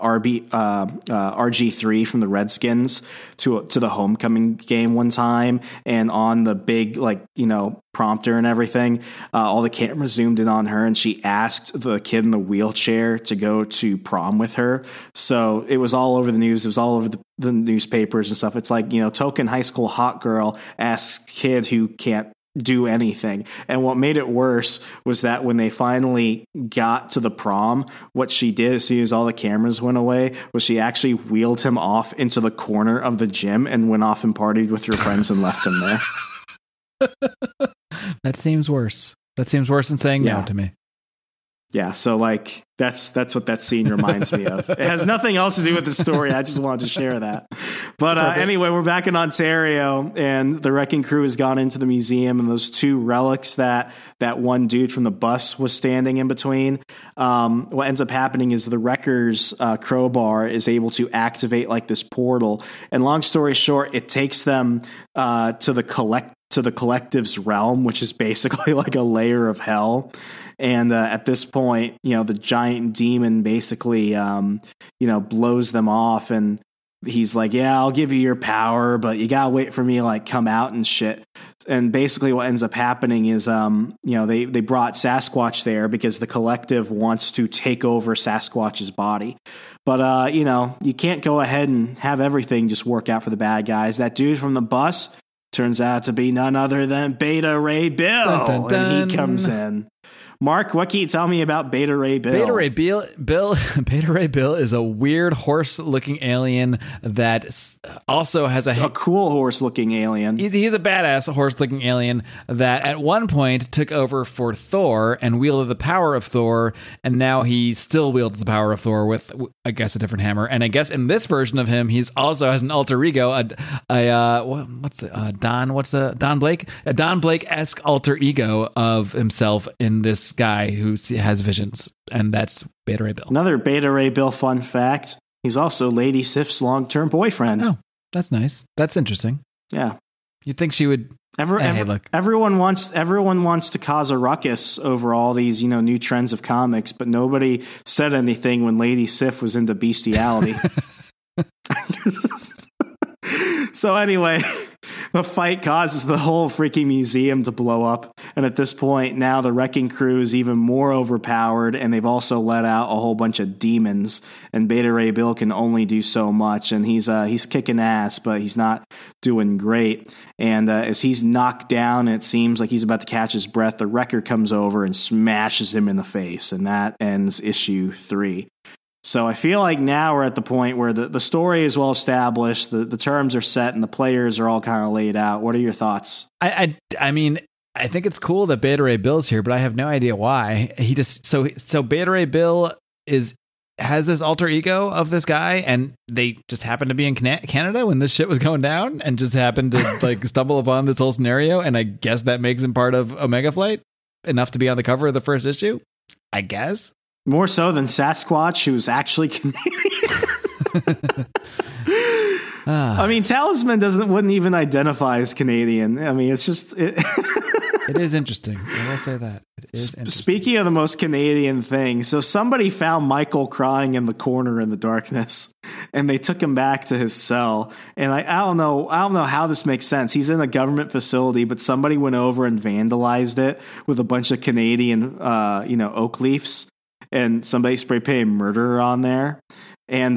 RG3 from the Redskins to the homecoming game one time. And on the big, prompter and everything, all the cameras zoomed in on her, and she asked the kid in the wheelchair to go to prom with her. So it was all over the news. It was all over the newspapers and stuff. It's like, token high school hot girl asks kid who can't do anything. And what made it worse was that when they finally got to the prom, what she did as soon as all the cameras went away was she actually wheeled him off into the corner of the gym and went off and partied with her friends and left him there. That seems worse. That seems worse than saying no to me. Yeah, so that's what that scene reminds me of. It has nothing else to do with the story. I just wanted to share that. But anyway, we're back in Ontario, and the Wrecking Crew has gone into the museum, and those two relics that one dude from the bus was standing in between. What ends up happening is the Wrecker's crowbar is able to activate like this portal. And long story short, it takes them to the collective's realm, which is basically like a layer of hell. And at this point, the giant demon basically, blows them off. And he's like, yeah, I'll give you your power, but you got to wait for me to like come out and shit. And basically what ends up happening is, they brought Sasquatch there because the collective wants to take over Sasquatch's body. But, you can't go ahead and have everything just work out for the bad guys. That dude from the bus turns out to be none other than Beta Ray Bill. Dun, dun, dun. And he comes in. Mark, what can you tell me about Beta Ray Bill? Beta Ray Bill is a weird horse-looking alien that also has a cool horse-looking alien. He's a badass horse-looking alien that at one point took over for Thor and wielded the power of Thor, and now he still wields the power of Thor with, I guess, a different hammer. And I guess in this version of him, he's also has an alter ego, Don Blake? A Don Blake-esque alter ego of himself in this guy who has visions, and that's Beta Ray Bill. Another Beta Ray Bill fun fact: he's also Lady Sif's long-term boyfriend. Oh, that's nice. That's interesting. Yeah, you'd think she would. Everyone wants to cause a ruckus over all these new trends of comics, but nobody said anything when Lady Sif was into bestiality. So anyway, the fight causes the whole freaking museum to blow up. And at this point, now the Wrecking Crew is even more overpowered, and they've also let out a whole bunch of demons. And Beta Ray Bill can only do so much, and he's kicking ass, but he's not doing great. And as he's knocked down, and it seems like he's about to catch his breath, the Wrecker comes over and smashes him in the face, and that ends issue 3. So I feel like now we're at the point where the story is well established, the terms are set, and the players are all kind of laid out. What are your thoughts? I mean, I think it's cool that Beta Ray Bill's here, but I have no idea why. He just so Beta Ray Bill is has this alter ego of this guy, and they just happened to be in Canada when this shit was going down, and just happened to like stumble upon this whole scenario. And I guess that makes him part of Omega Flight enough to be on the cover of the first issue. I guess more so than Sasquatch, who's actually Canadian. I mean, Talisman wouldn't even identify as Canadian. I mean, it's just it is interesting. I will say that it is interesting. Speaking of the most Canadian thing, so somebody found Michael crying in the corner in the darkness, and they took him back to his cell. And I don't know how this makes sense. He's in a government facility, but somebody went over and vandalized it with a bunch of Canadian, oak leaves, and somebody spray painted murder on there, and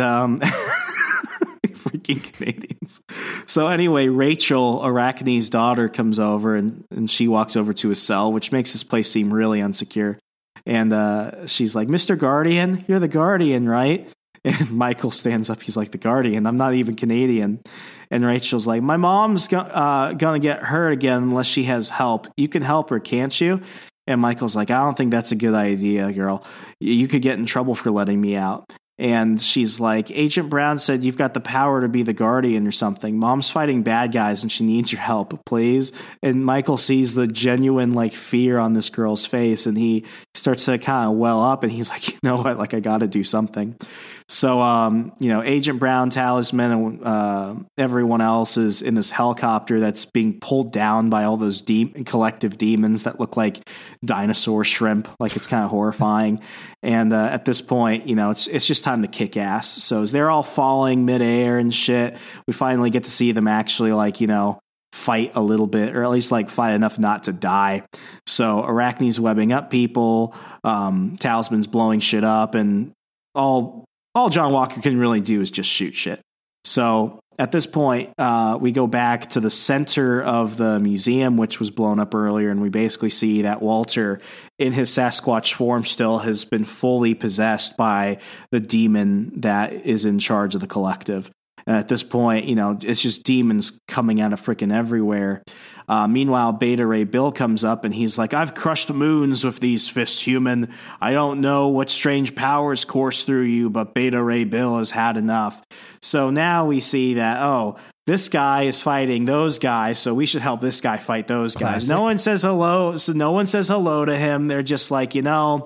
freaking Canadians. So anyway, Rachel, Arachne's daughter, comes over and she walks over to his cell, which makes this place seem really unsecure. And she's like, Mr. Guardian, you're the Guardian, right? And Michael stands up. He's like, the Guardian? I'm not even Canadian. And Rachel's like, my mom's going to get hurt again unless she has help. You can help her, can't you? And Michael's like, I don't think that's a good idea, girl. You could get in trouble for letting me out. And she's like, Agent Brown said you've got the power to be the Guardian or something. Mom's fighting bad guys and she needs your help, please. And Michael sees the genuine like fear on this girl's face, and he starts to kind of well up, and he's like, you know what, like I got to do something. So, Agent Brown, Talisman, and everyone else is in this helicopter that's being pulled down by all those collective demons that look like dinosaur shrimp. Like, it's kind of horrifying. And at this point, it's just time to kick ass. So as they're all falling midair and shit, we finally get to see them actually fight a little bit, or at least fight enough not to die. So Arachne's webbing up people, Talisman's blowing shit up, and all John Walker can really do is just shoot shit. So at this point, we go back to the center of the museum, which was blown up earlier, and we basically see that Walter, in his Sasquatch form still, has been fully possessed by the demon that is in charge of the collective. And at this point, it's just demons coming out of frickin' everywhere. Meanwhile, Beta Ray Bill comes up and he's like, I've crushed moons with these fists, human. I don't know what strange powers course through you, but Beta Ray Bill has had enough. So now we see that, this guy is fighting those guys, so we should help this guy fight those guys. Classic. No one says hello. So no one says hello to him. They're just like,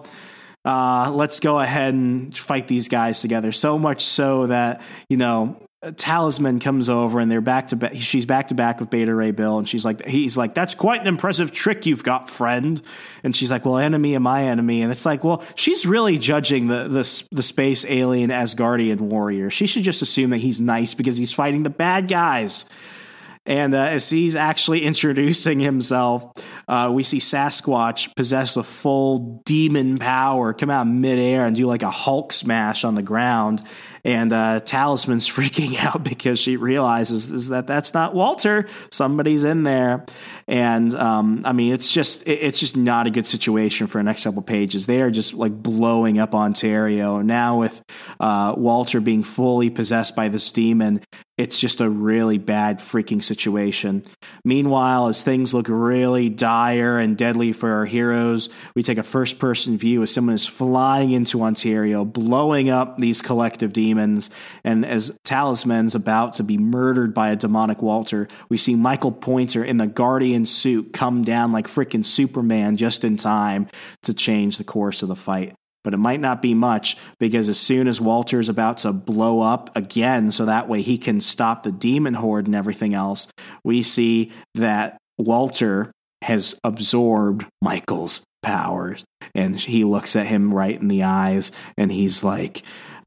let's go ahead and fight these guys together. So much so that, Talisman comes over and they're back to back. She's back to back with Beta Ray Bill, and he's like, that's quite an impressive trick you've got, friend. And she's like, well, enemy of my enemy. And it's like, well, she's really judging the space alien Asgardian warrior. She should just assume that he's nice because he's fighting the bad guys. And as he's actually introducing himself, we see Sasquatch possessed with full demon power come out midair and do like a Hulk smash on the ground. And Talisman's freaking out because she realizes that that's not Walter. Somebody's in there. And it's just not a good situation for the next couple pages. They are just like blowing up Ontario. Now with Walter being fully possessed by this demon, it's just a really bad freaking situation. Meanwhile, as things look really dire and deadly for our heroes, we take a first-person view as someone is flying into Ontario, blowing up these collective demons. And as Talisman's about to be murdered by a demonic Walter, we see Michael Pointer in the Guardian suit come down like freaking Superman just in time to change the course of the fight. But it might not be much, because as soon as Walter's about to blow up again so that way he can stop the demon horde and everything else, we see that Walter has absorbed Michael's powers. And he looks at him right in the eyes and he's like,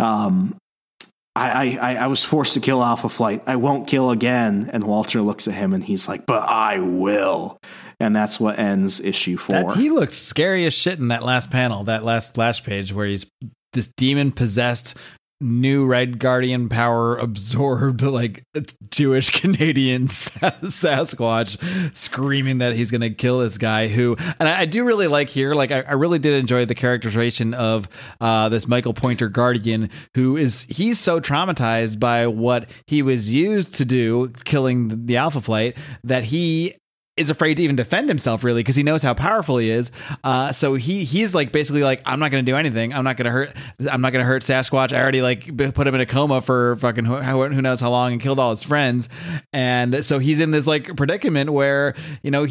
I was forced to kill Alpha Flight. I won't kill again. And Walter looks at him and he's like, but I will. And that's what ends issue 4. He looks scary as shit in that last panel, that last splash page where he's this demon possessed new Red Guardian power absorbed like Jewish Canadian Sasquatch screaming that he's going to kill this guy who, and I do really like here, like I really did enjoy the characterization of this Michael Pointer Guardian, he's so traumatized by what he was used to do, killing the Alpha Flight, that he is afraid to even defend himself, really, because he knows how powerful he is. So he's like basically like, I'm not going to do anything. I'm not going to hurt Sasquatch. I already like put him in a coma for fucking who knows how long and killed all his friends. And so he's in this like predicament where, you know,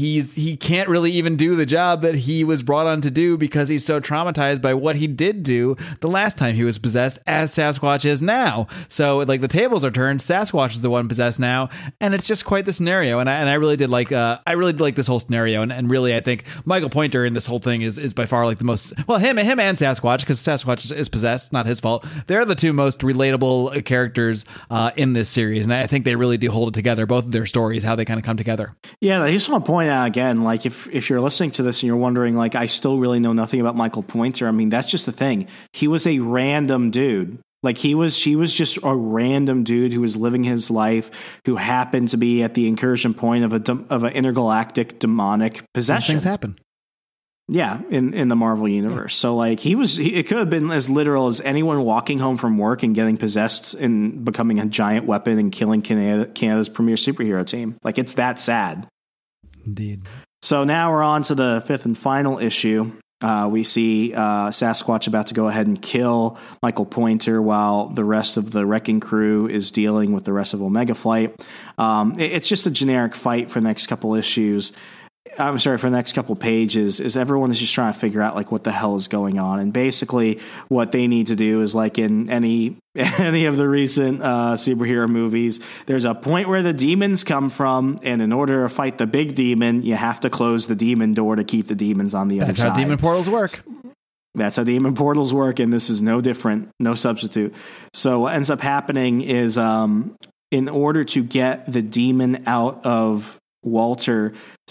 he can't really even do the job that he was brought on to do because he's so traumatized by what he did do the last time he was possessed, as Sasquatch is now. So like the tables are turned. Sasquatch is the one possessed now, and it's just quite the scenario. And I really did like this whole scenario, and really I think Michael Pointer in this whole thing is by far like the most, well, him and Sasquatch, because Sasquatch is possessed, not his fault. They're the two most relatable characters in this series, and I think they really do hold it together. Both of their stories, how they kind of come together. Yeah, I just want to point out again, like if you're listening to this and you're wondering, like, I still really know nothing about Michael Pointer. I mean, that's just the thing. He was a random dude. Like he was just a random dude who was living his life, who happened to be at the incursion point of an intergalactic demonic possession. Things happen. Yeah, in the Marvel universe. Yeah. So like it could have been as literal as anyone walking home from work and getting possessed and becoming a giant weapon and killing Canada's premier superhero team. Like, it's that sad. Indeed. So now we're on to the fifth and final issue. We see Sasquatch about to go ahead and kill Michael Pointer while the rest of the Wrecking Crew is dealing with the rest of Omega Flight. It's just a generic fight for the next couple issues. I'm sorry, for the next couple pages, is everyone is just trying to figure out like what the hell is going on. And basically what they need to do is, like in any of the recent superhero movies, there's a point where the demons come from, and in order to fight the big demon, you have to close the demon door to keep the demons on the other side. That's how demon portals work. That's how demon portals work, and this is no different, no substitute. So what ends up happening is in order to get the demon out of Walter,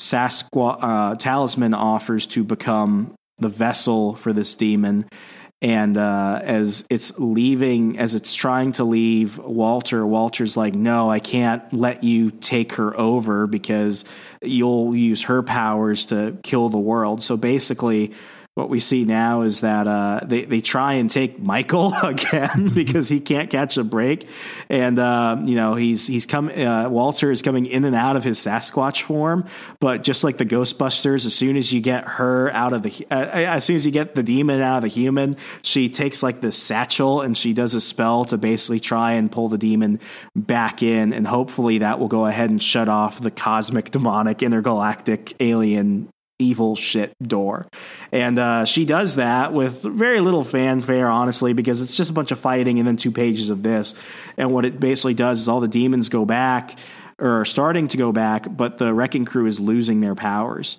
Talisman offers to become the vessel for this demon. And as it's trying to leave Walter's like, no, I can't let you take her over because you'll use her powers to kill the world. So basically what we see now is that they try and take Michael again because he can't catch a break, and he's Walter is coming in and out of his Sasquatch form, but just like the Ghostbusters, as soon as you get her out of as soon as you get the demon out of the human, she takes like this satchel and she does a spell to basically try and pull the demon back in, and hopefully that will go ahead and shut off the cosmic, demonic, intergalactic, alien evil shit door. And she does that with very little fanfare, honestly, because it's just a bunch of fighting and then 2 pages of this. And what it basically does is all the demons go back, or are starting to go back, but the Wrecking Crew is losing their powers.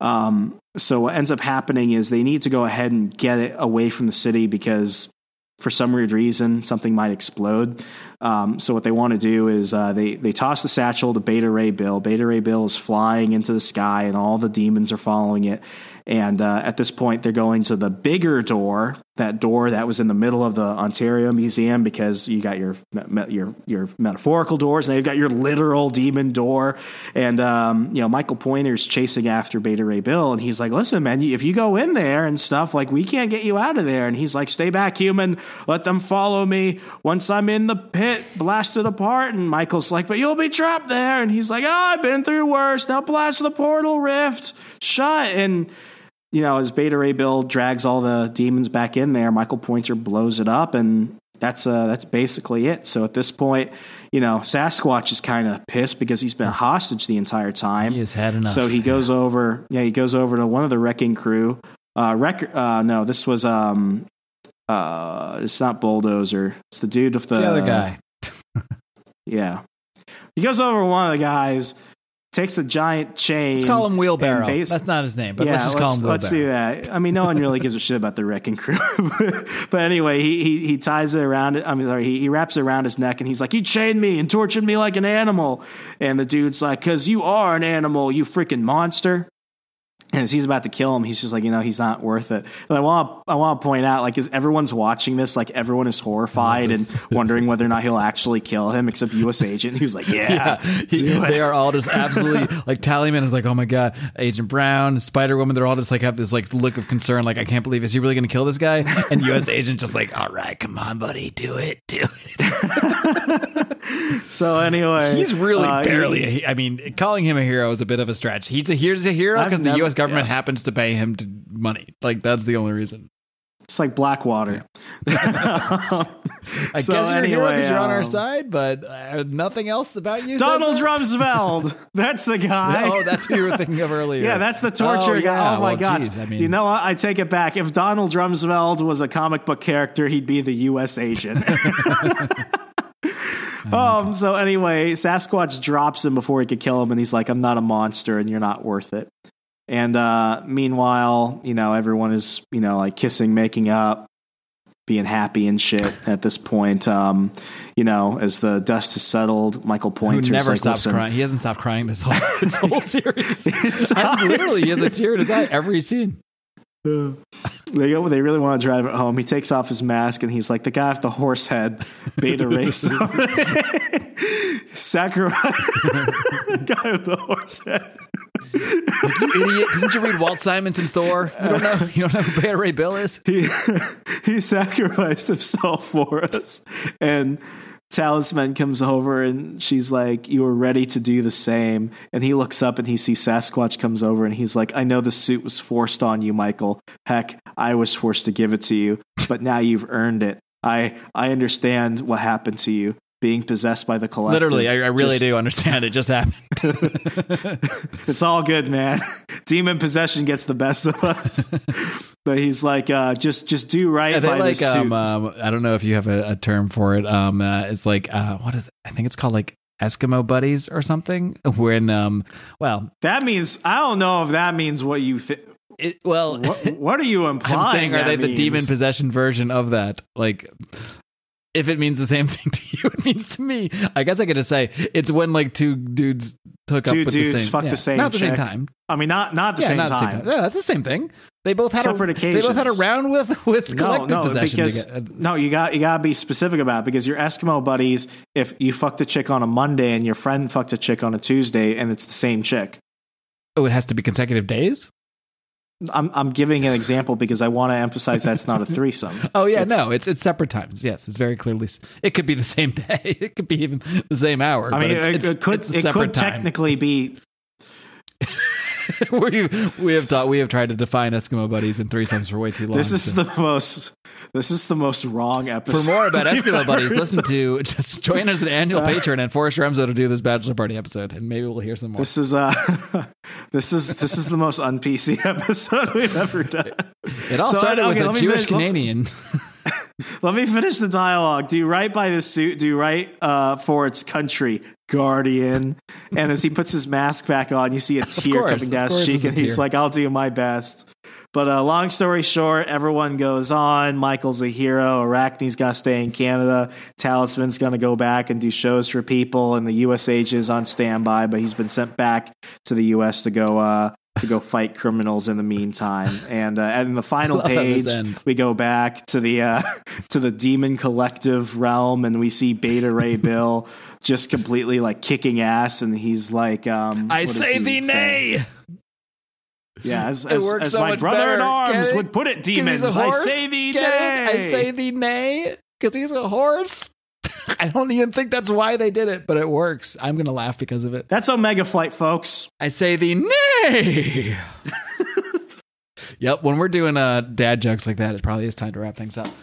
So what ends up happening is they need to go ahead and get it away from the city because for some weird reason, something might explode. So what they want to do is they toss the satchel to Beta Ray Bill. Beta Ray Bill is flying into the sky, and all the demons are following it. And at this point, they're going to the bigger door, that door that was in the middle of the Ontario Museum, because you got your metaphorical doors, and they've got your literal demon door. And Michael Pointer's chasing after Beta Ray Bill, and he's like, "Listen, man, if you go in there and stuff, like, we can't get you out of there." And he's like, "Stay back, human. Let them follow me. Once I'm in the pit, blast it apart." And Michael's like, "But you'll be trapped there." And he's like, "Oh, I've been through worse. Now blast the portal rift shut." And as Beta Ray Bill drags all the demons back in there, Michael Pointer blows it up, and that's basically it. So at this point, Sasquatch is kind of pissed because he's been hostage the entire time. He has had enough. So he goes over. Yeah, he goes over to one of the Wrecking Crew. No, this was it's not Bulldozer. It's the dude with the other guy. Yeah, he goes over to one of the guys. Takes a giant chain. Let's call him Wheelbarrow. That's not his name, but let's just call him Wheelbarrow. Let's do that. I mean, no one really gives a shit about the Wrecking Crew. But anyway, he ties it around it. He wraps it around his neck, and he's like, "You chained me and tortured me like an animal." And the dude's like, "'Cause you are an animal, you freaking monster." And as he's about to kill him, he's just like, he's not worth it. And I want to point out, like, as everyone's watching this, like, everyone is horrified and wondering whether or not he'll actually kill him, except U.S. Agent, who's like, they are all just absolutely, like, Tallyman is like, oh my God, Agent Brown, Spider-Woman, they're all just like, have this, like, look of concern, like, I can't believe, is he really going to kill this guy? And U.S. Agent just like, all right, come on, buddy, do it. So anyway, he's really barely, I mean, calling him a hero is a bit of a stretch. He's a hero because the U.S. government happens to pay him money. Like, that's the only reason. It's like Blackwater. I guess you're a hero because you're on our side, but nothing else about you. Donald Rumsfeld. That's the guy. Oh, that's who you were thinking of earlier. Yeah, that's the torture guy. Oh my God. Geez, I mean, you know what? I take it back. If Donald Rumsfeld was a comic book character, he'd be the U.S. agent. So anyway, Sasquatch drops him before he could kill him, and he's like, I'm not a monster, and you're not worth it. And meanwhile, everyone is, like kissing, making up, being happy and shit at this point. As the dust has settled, Michael Pointer's who never like, stops crying. He hasn't stopped crying this whole series. Literally, he has a tear in his eye every scene. They really want to drive it home. He takes off his mask and he's like, the guy with the horse head, Beta Ray sacrifice. Guy with the horse head. Like, you idiot! Didn't you read Walt Simonson's Thor? You don't know who Beta Ray Bill is. He sacrificed himself for us, and Talisman comes over and she's like, you were ready to do the same. And he looks up and he sees Sasquatch comes over and he's like, I know the suit was forced on you, Michael. Heck, I was forced to give it to you, but now you've earned it. I understand what happened to you, being possessed by the Collective. Literally, I really do understand. It just happened. It's all good, man. Demon possession gets the best of us. But he's like, just do right by the suit. I don't know if you have a term for it. It's like, what is it? I think it's called like Eskimo buddies or something. When, that means, I don't know if that means what you think. What are you implying? I'm saying, are they the means? demon possession version of that? Like, if it means the same thing to you, it means to me. I guess I could just say it's when like two dudes fuck the same, not the same time. I mean, not the same time. Yeah, that's the same thing. They both had separate occasions. They both had a round with collective possession. You gotta be specific about it, because your Eskimo buddies, if you fucked a chick on a Monday and your friend fucked a chick on a Tuesday, and it's the same chick. Oh, it has to be consecutive days? I'm giving an example because I want to emphasize that's not a threesome. Oh yeah, it's separate times. Yes, it's very clearly. It could be the same day. It could be even the same hour. I mean, it could technically be. we have tried to define Eskimo buddies and threesomes for way too long. This is the most wrong episode. For more about Eskimo buddies, just join us an annual patron and force Remzo to do this bachelor party episode, and maybe we'll hear some more. This is the most un-PC episode we've ever done. It all started with a Jewish Canadian. Let me finish the dialogue. Do right by the suit. Do right for its country, Guardian. And as he puts his mask back on, you see a tear coming down his cheek, and he's like, I'll do my best. But long story short, everyone goes on. Michael's a hero. Arachne's got to stay in Canada. Talisman's going to go back and do shows for people, and the U.S. agent is on standby, but he's been sent back to the U.S. to go fight criminals in the meantime. And in the final page, we go back to the Demon Collective realm, and we see Beta Ray Bill just completely like kicking ass, and he's like, I say thee nay. Yeah, as my brother in arms would put it, demons. I say thee nay. I say thee nay because he's a horse. I don't even think that's why they did it, but it works. I'm going to laugh because of it. That's Omega Flight, folks. I say thee nay. Yep, when we're doing dad jokes like that, it probably is time to wrap things up.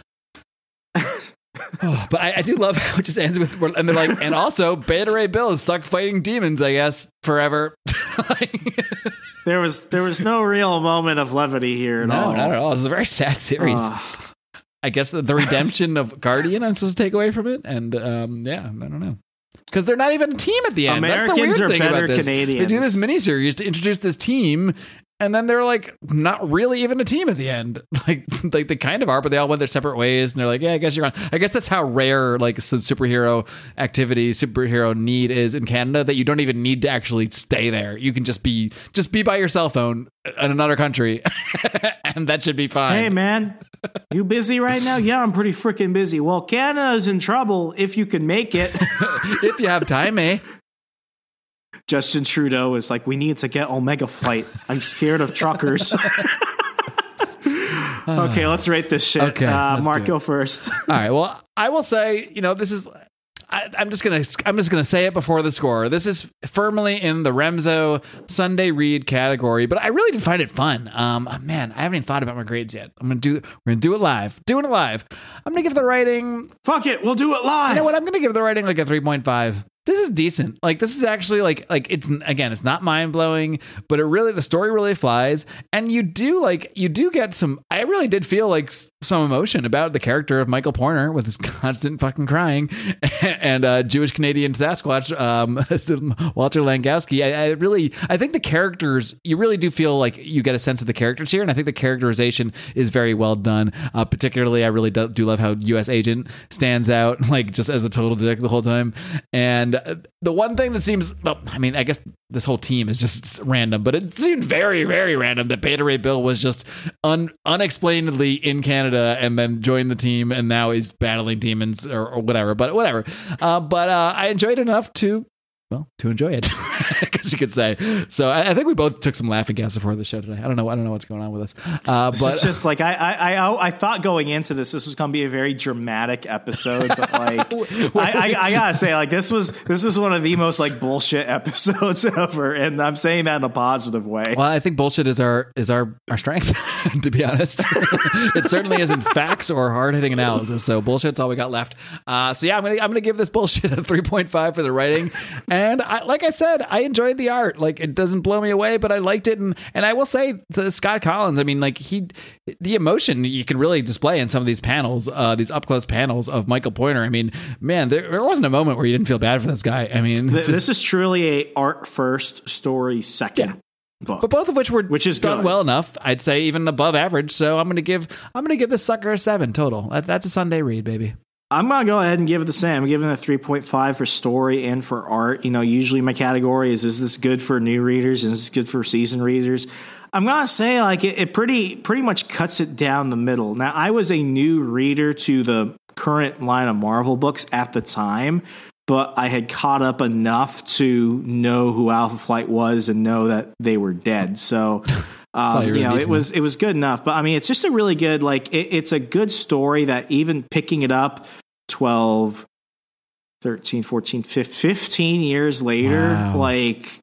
But I do love how it just ends with, and they're like, and also Beta Ray Bill is stuck fighting demons, I guess, forever. There was no real moment of levity here at all. No, not at all. It was a very sad series. I guess the redemption of Guardian I'm supposed to take away from it, and I don't know. Because they're not even a team at the end. Americans That's the weird are thing better about this. Canadians. They do this miniseries to introduce this team, And then they're like not really even a team at the end. Like they kind of are, but they all went their separate ways. And they're like, yeah, I guess you're on. I guess that's how rare like some superhero activity, superhero need is in Canada, that you don't even need to actually stay there. You can just be by your cell phone in another country, and that should be fine. Hey man, you busy right now? Yeah, I'm pretty freaking busy. Well, Canada's in trouble if you can make it. If you have time, eh? Justin Trudeau is like, we need to get Omega Flight. I'm scared of truckers. Okay, let's rate this shit. Okay, Mark, go first. All right. Well, I will say, this is. I'm just gonna say it before the score. This is firmly in the Remso Sunday read category, but I really did find it fun. Man, I haven't even thought about my grades yet. We're gonna do it live. Doing it live. I'm gonna give the writing. Fuck it, we'll do it live. You know what? I'm gonna give the writing like a 3.5. This is decent. Like, this is actually like it's not mind blowing, but the story really flies. And you do get some, I really did feel like some emotion about the character of Michael Pointer with his constant fucking crying and Jewish Canadian Sasquatch, Walter Langowski. I think the characters, you really do feel like you get a sense of the characters here. And I think the characterization is very well done. Particularly, I really do love how U.S. Agent stands out, like just as a total dick the whole time. And the one thing that seems, I guess this whole team is just random, but it seemed very, very random that Beta Ray Bill was just unexplainedly in Canada and then joined the team and now is battling demons or whatever. But whatever. But I enjoyed it enough to enjoy it, I guess you could say. So I think we both took some laughing gas before the show today. I don't know what's going on with us. But it's just like I thought going into this was going to be a very dramatic episode, but like I gotta say, like this was one of the most like bullshit episodes ever, and I'm saying that in a positive way. Well, I think bullshit is our strength, to be honest. It certainly isn't facts or hard hitting analysis. So bullshit's all we got left. So yeah, I'm gonna give this bullshit a 3.5 for the writing. And like I said, I enjoyed the art. Like, it doesn't blow me away, but I liked it. And I will say, the Scott Collins, I mean, like the emotion you can really display in some of these panels, these up close panels of Michael Pointer. I mean, man, there wasn't a moment where you didn't feel bad for this guy. I mean, this is truly a art first, story second. Book. But both of which is done good. Well enough, I'd say even above average. So I'm gonna give this sucker a 7 total. That's a Sunday read, baby. I'm going to go ahead and give it the same. I'm giving it a 3.5 for story and for art. Usually my category is this good for new readers and is this good for seasoned readers? I'm going to say like it pretty much cuts it down the middle. Now, I was a new reader to the current line of Marvel books at the time, but I had caught up enough to know who Alpha Flight was and know that they were dead. So it was good enough, but I mean, it's just a really good, like, it's a good story that even picking it up 12, 13, 14, 15 years later, wow. Like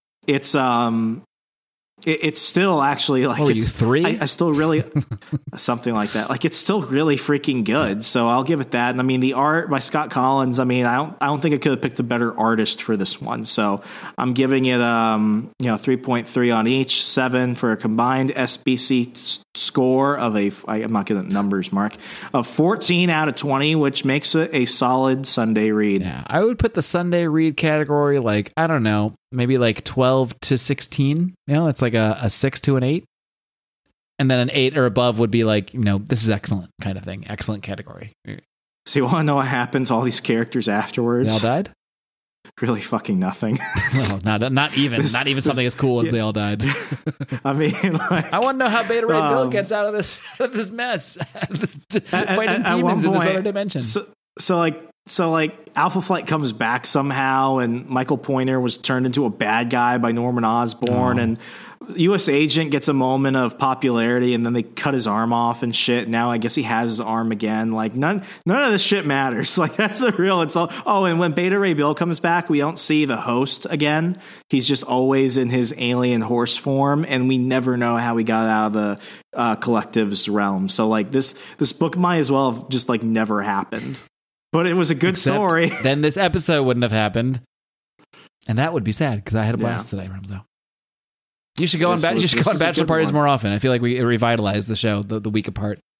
it's still actually like, it's 3? I still really something like that. Like, it's still really freaking good. So I'll give it that. And I mean, the art by Scott Collins, I mean, I don't think I could have picked a better artist for this one. So I'm giving it 3.3 on each, 7 for a combined SBC score of I'm not good at numbers, Mark, of 14 out of 20, which makes it a solid Sunday read. Yeah, I would put the Sunday read category like, I don't know, maybe like 12 to 16. It's like a 6 to an 8. And then an 8 or above would be like, this is excellent kind of thing. Excellent category. So you want to know what happened to all these characters afterwards? They all died? Really fucking nothing. No, not even something as cool as they all died. I mean, like, I want to know how Beta Ray Bill gets out of this mess. Fighting demons in this other dimension. So Alpha Flight comes back somehow, and Michael Pointer was turned into a bad guy by Norman Osborn, and U.S. Agent gets a moment of popularity, and then they cut his arm off and shit. Now I guess he has his arm again. Like, none of this shit matters. Like, that's the real. It's all. Oh, and when Beta Ray Bill comes back, we don't see the host again. He's just always in his alien horse form, and we never know how he got out of the collective's realm. So like this book might as well have just like never happened. But it was a good story. Then this episode wouldn't have happened, and that would be sad because I had a blast today, Remso. You should go on bachelor parties more often. I feel like we revitalized the show the week apart.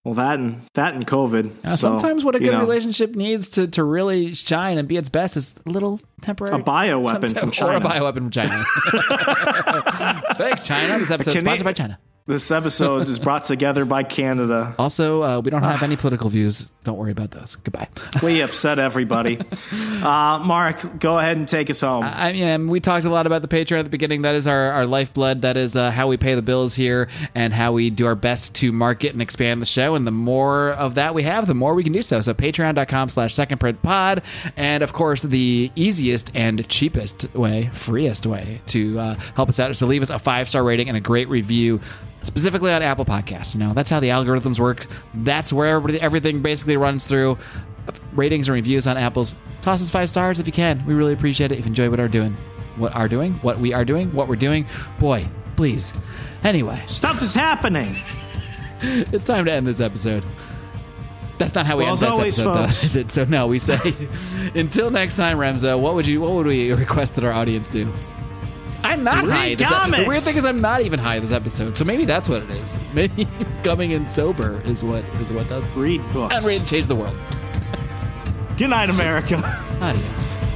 Well, that and COVID. Now, So, sometimes what a you good know, relationship needs to really shine and be its best is a little temporary. A bioweapon from China. Or a bioweapon from China. Thanks, China. This episode is sponsored by China. This episode is brought together by Canada. Also, we don't have any political views. Don't worry about those. Goodbye. We upset everybody. Mark, go ahead and take us home. I mean, we talked a lot about the Patreon at the beginning. That is our lifeblood. That is how we pay the bills here and how we do our best to market and expand the show. And the more of that we have, the more we can do so. So patreon.com/secondprintpod. And of course, the easiest and cheapest way, freest way to help us out is to leave us a 5-star rating and a great review, specifically on Apple Podcasts. You know, that's how the algorithms work. That's where everything basically runs through. Ratings and reviews on Apple's. Toss us 5 stars if you can. We really appreciate it. If you enjoy what we are doing, what we're doing. Boy, please. Anyway. Stuff is happening. It's time to end this episode. That's not how we end this episode, though, is it? So no, we say, until next time, Remzo, what would we request that our audience do? I'm not high. The weird thing is I'm not even high this episode, so maybe that's what it is. Maybe coming in sober is what does this. Read books. And read and change the world. Good night, America. Adios.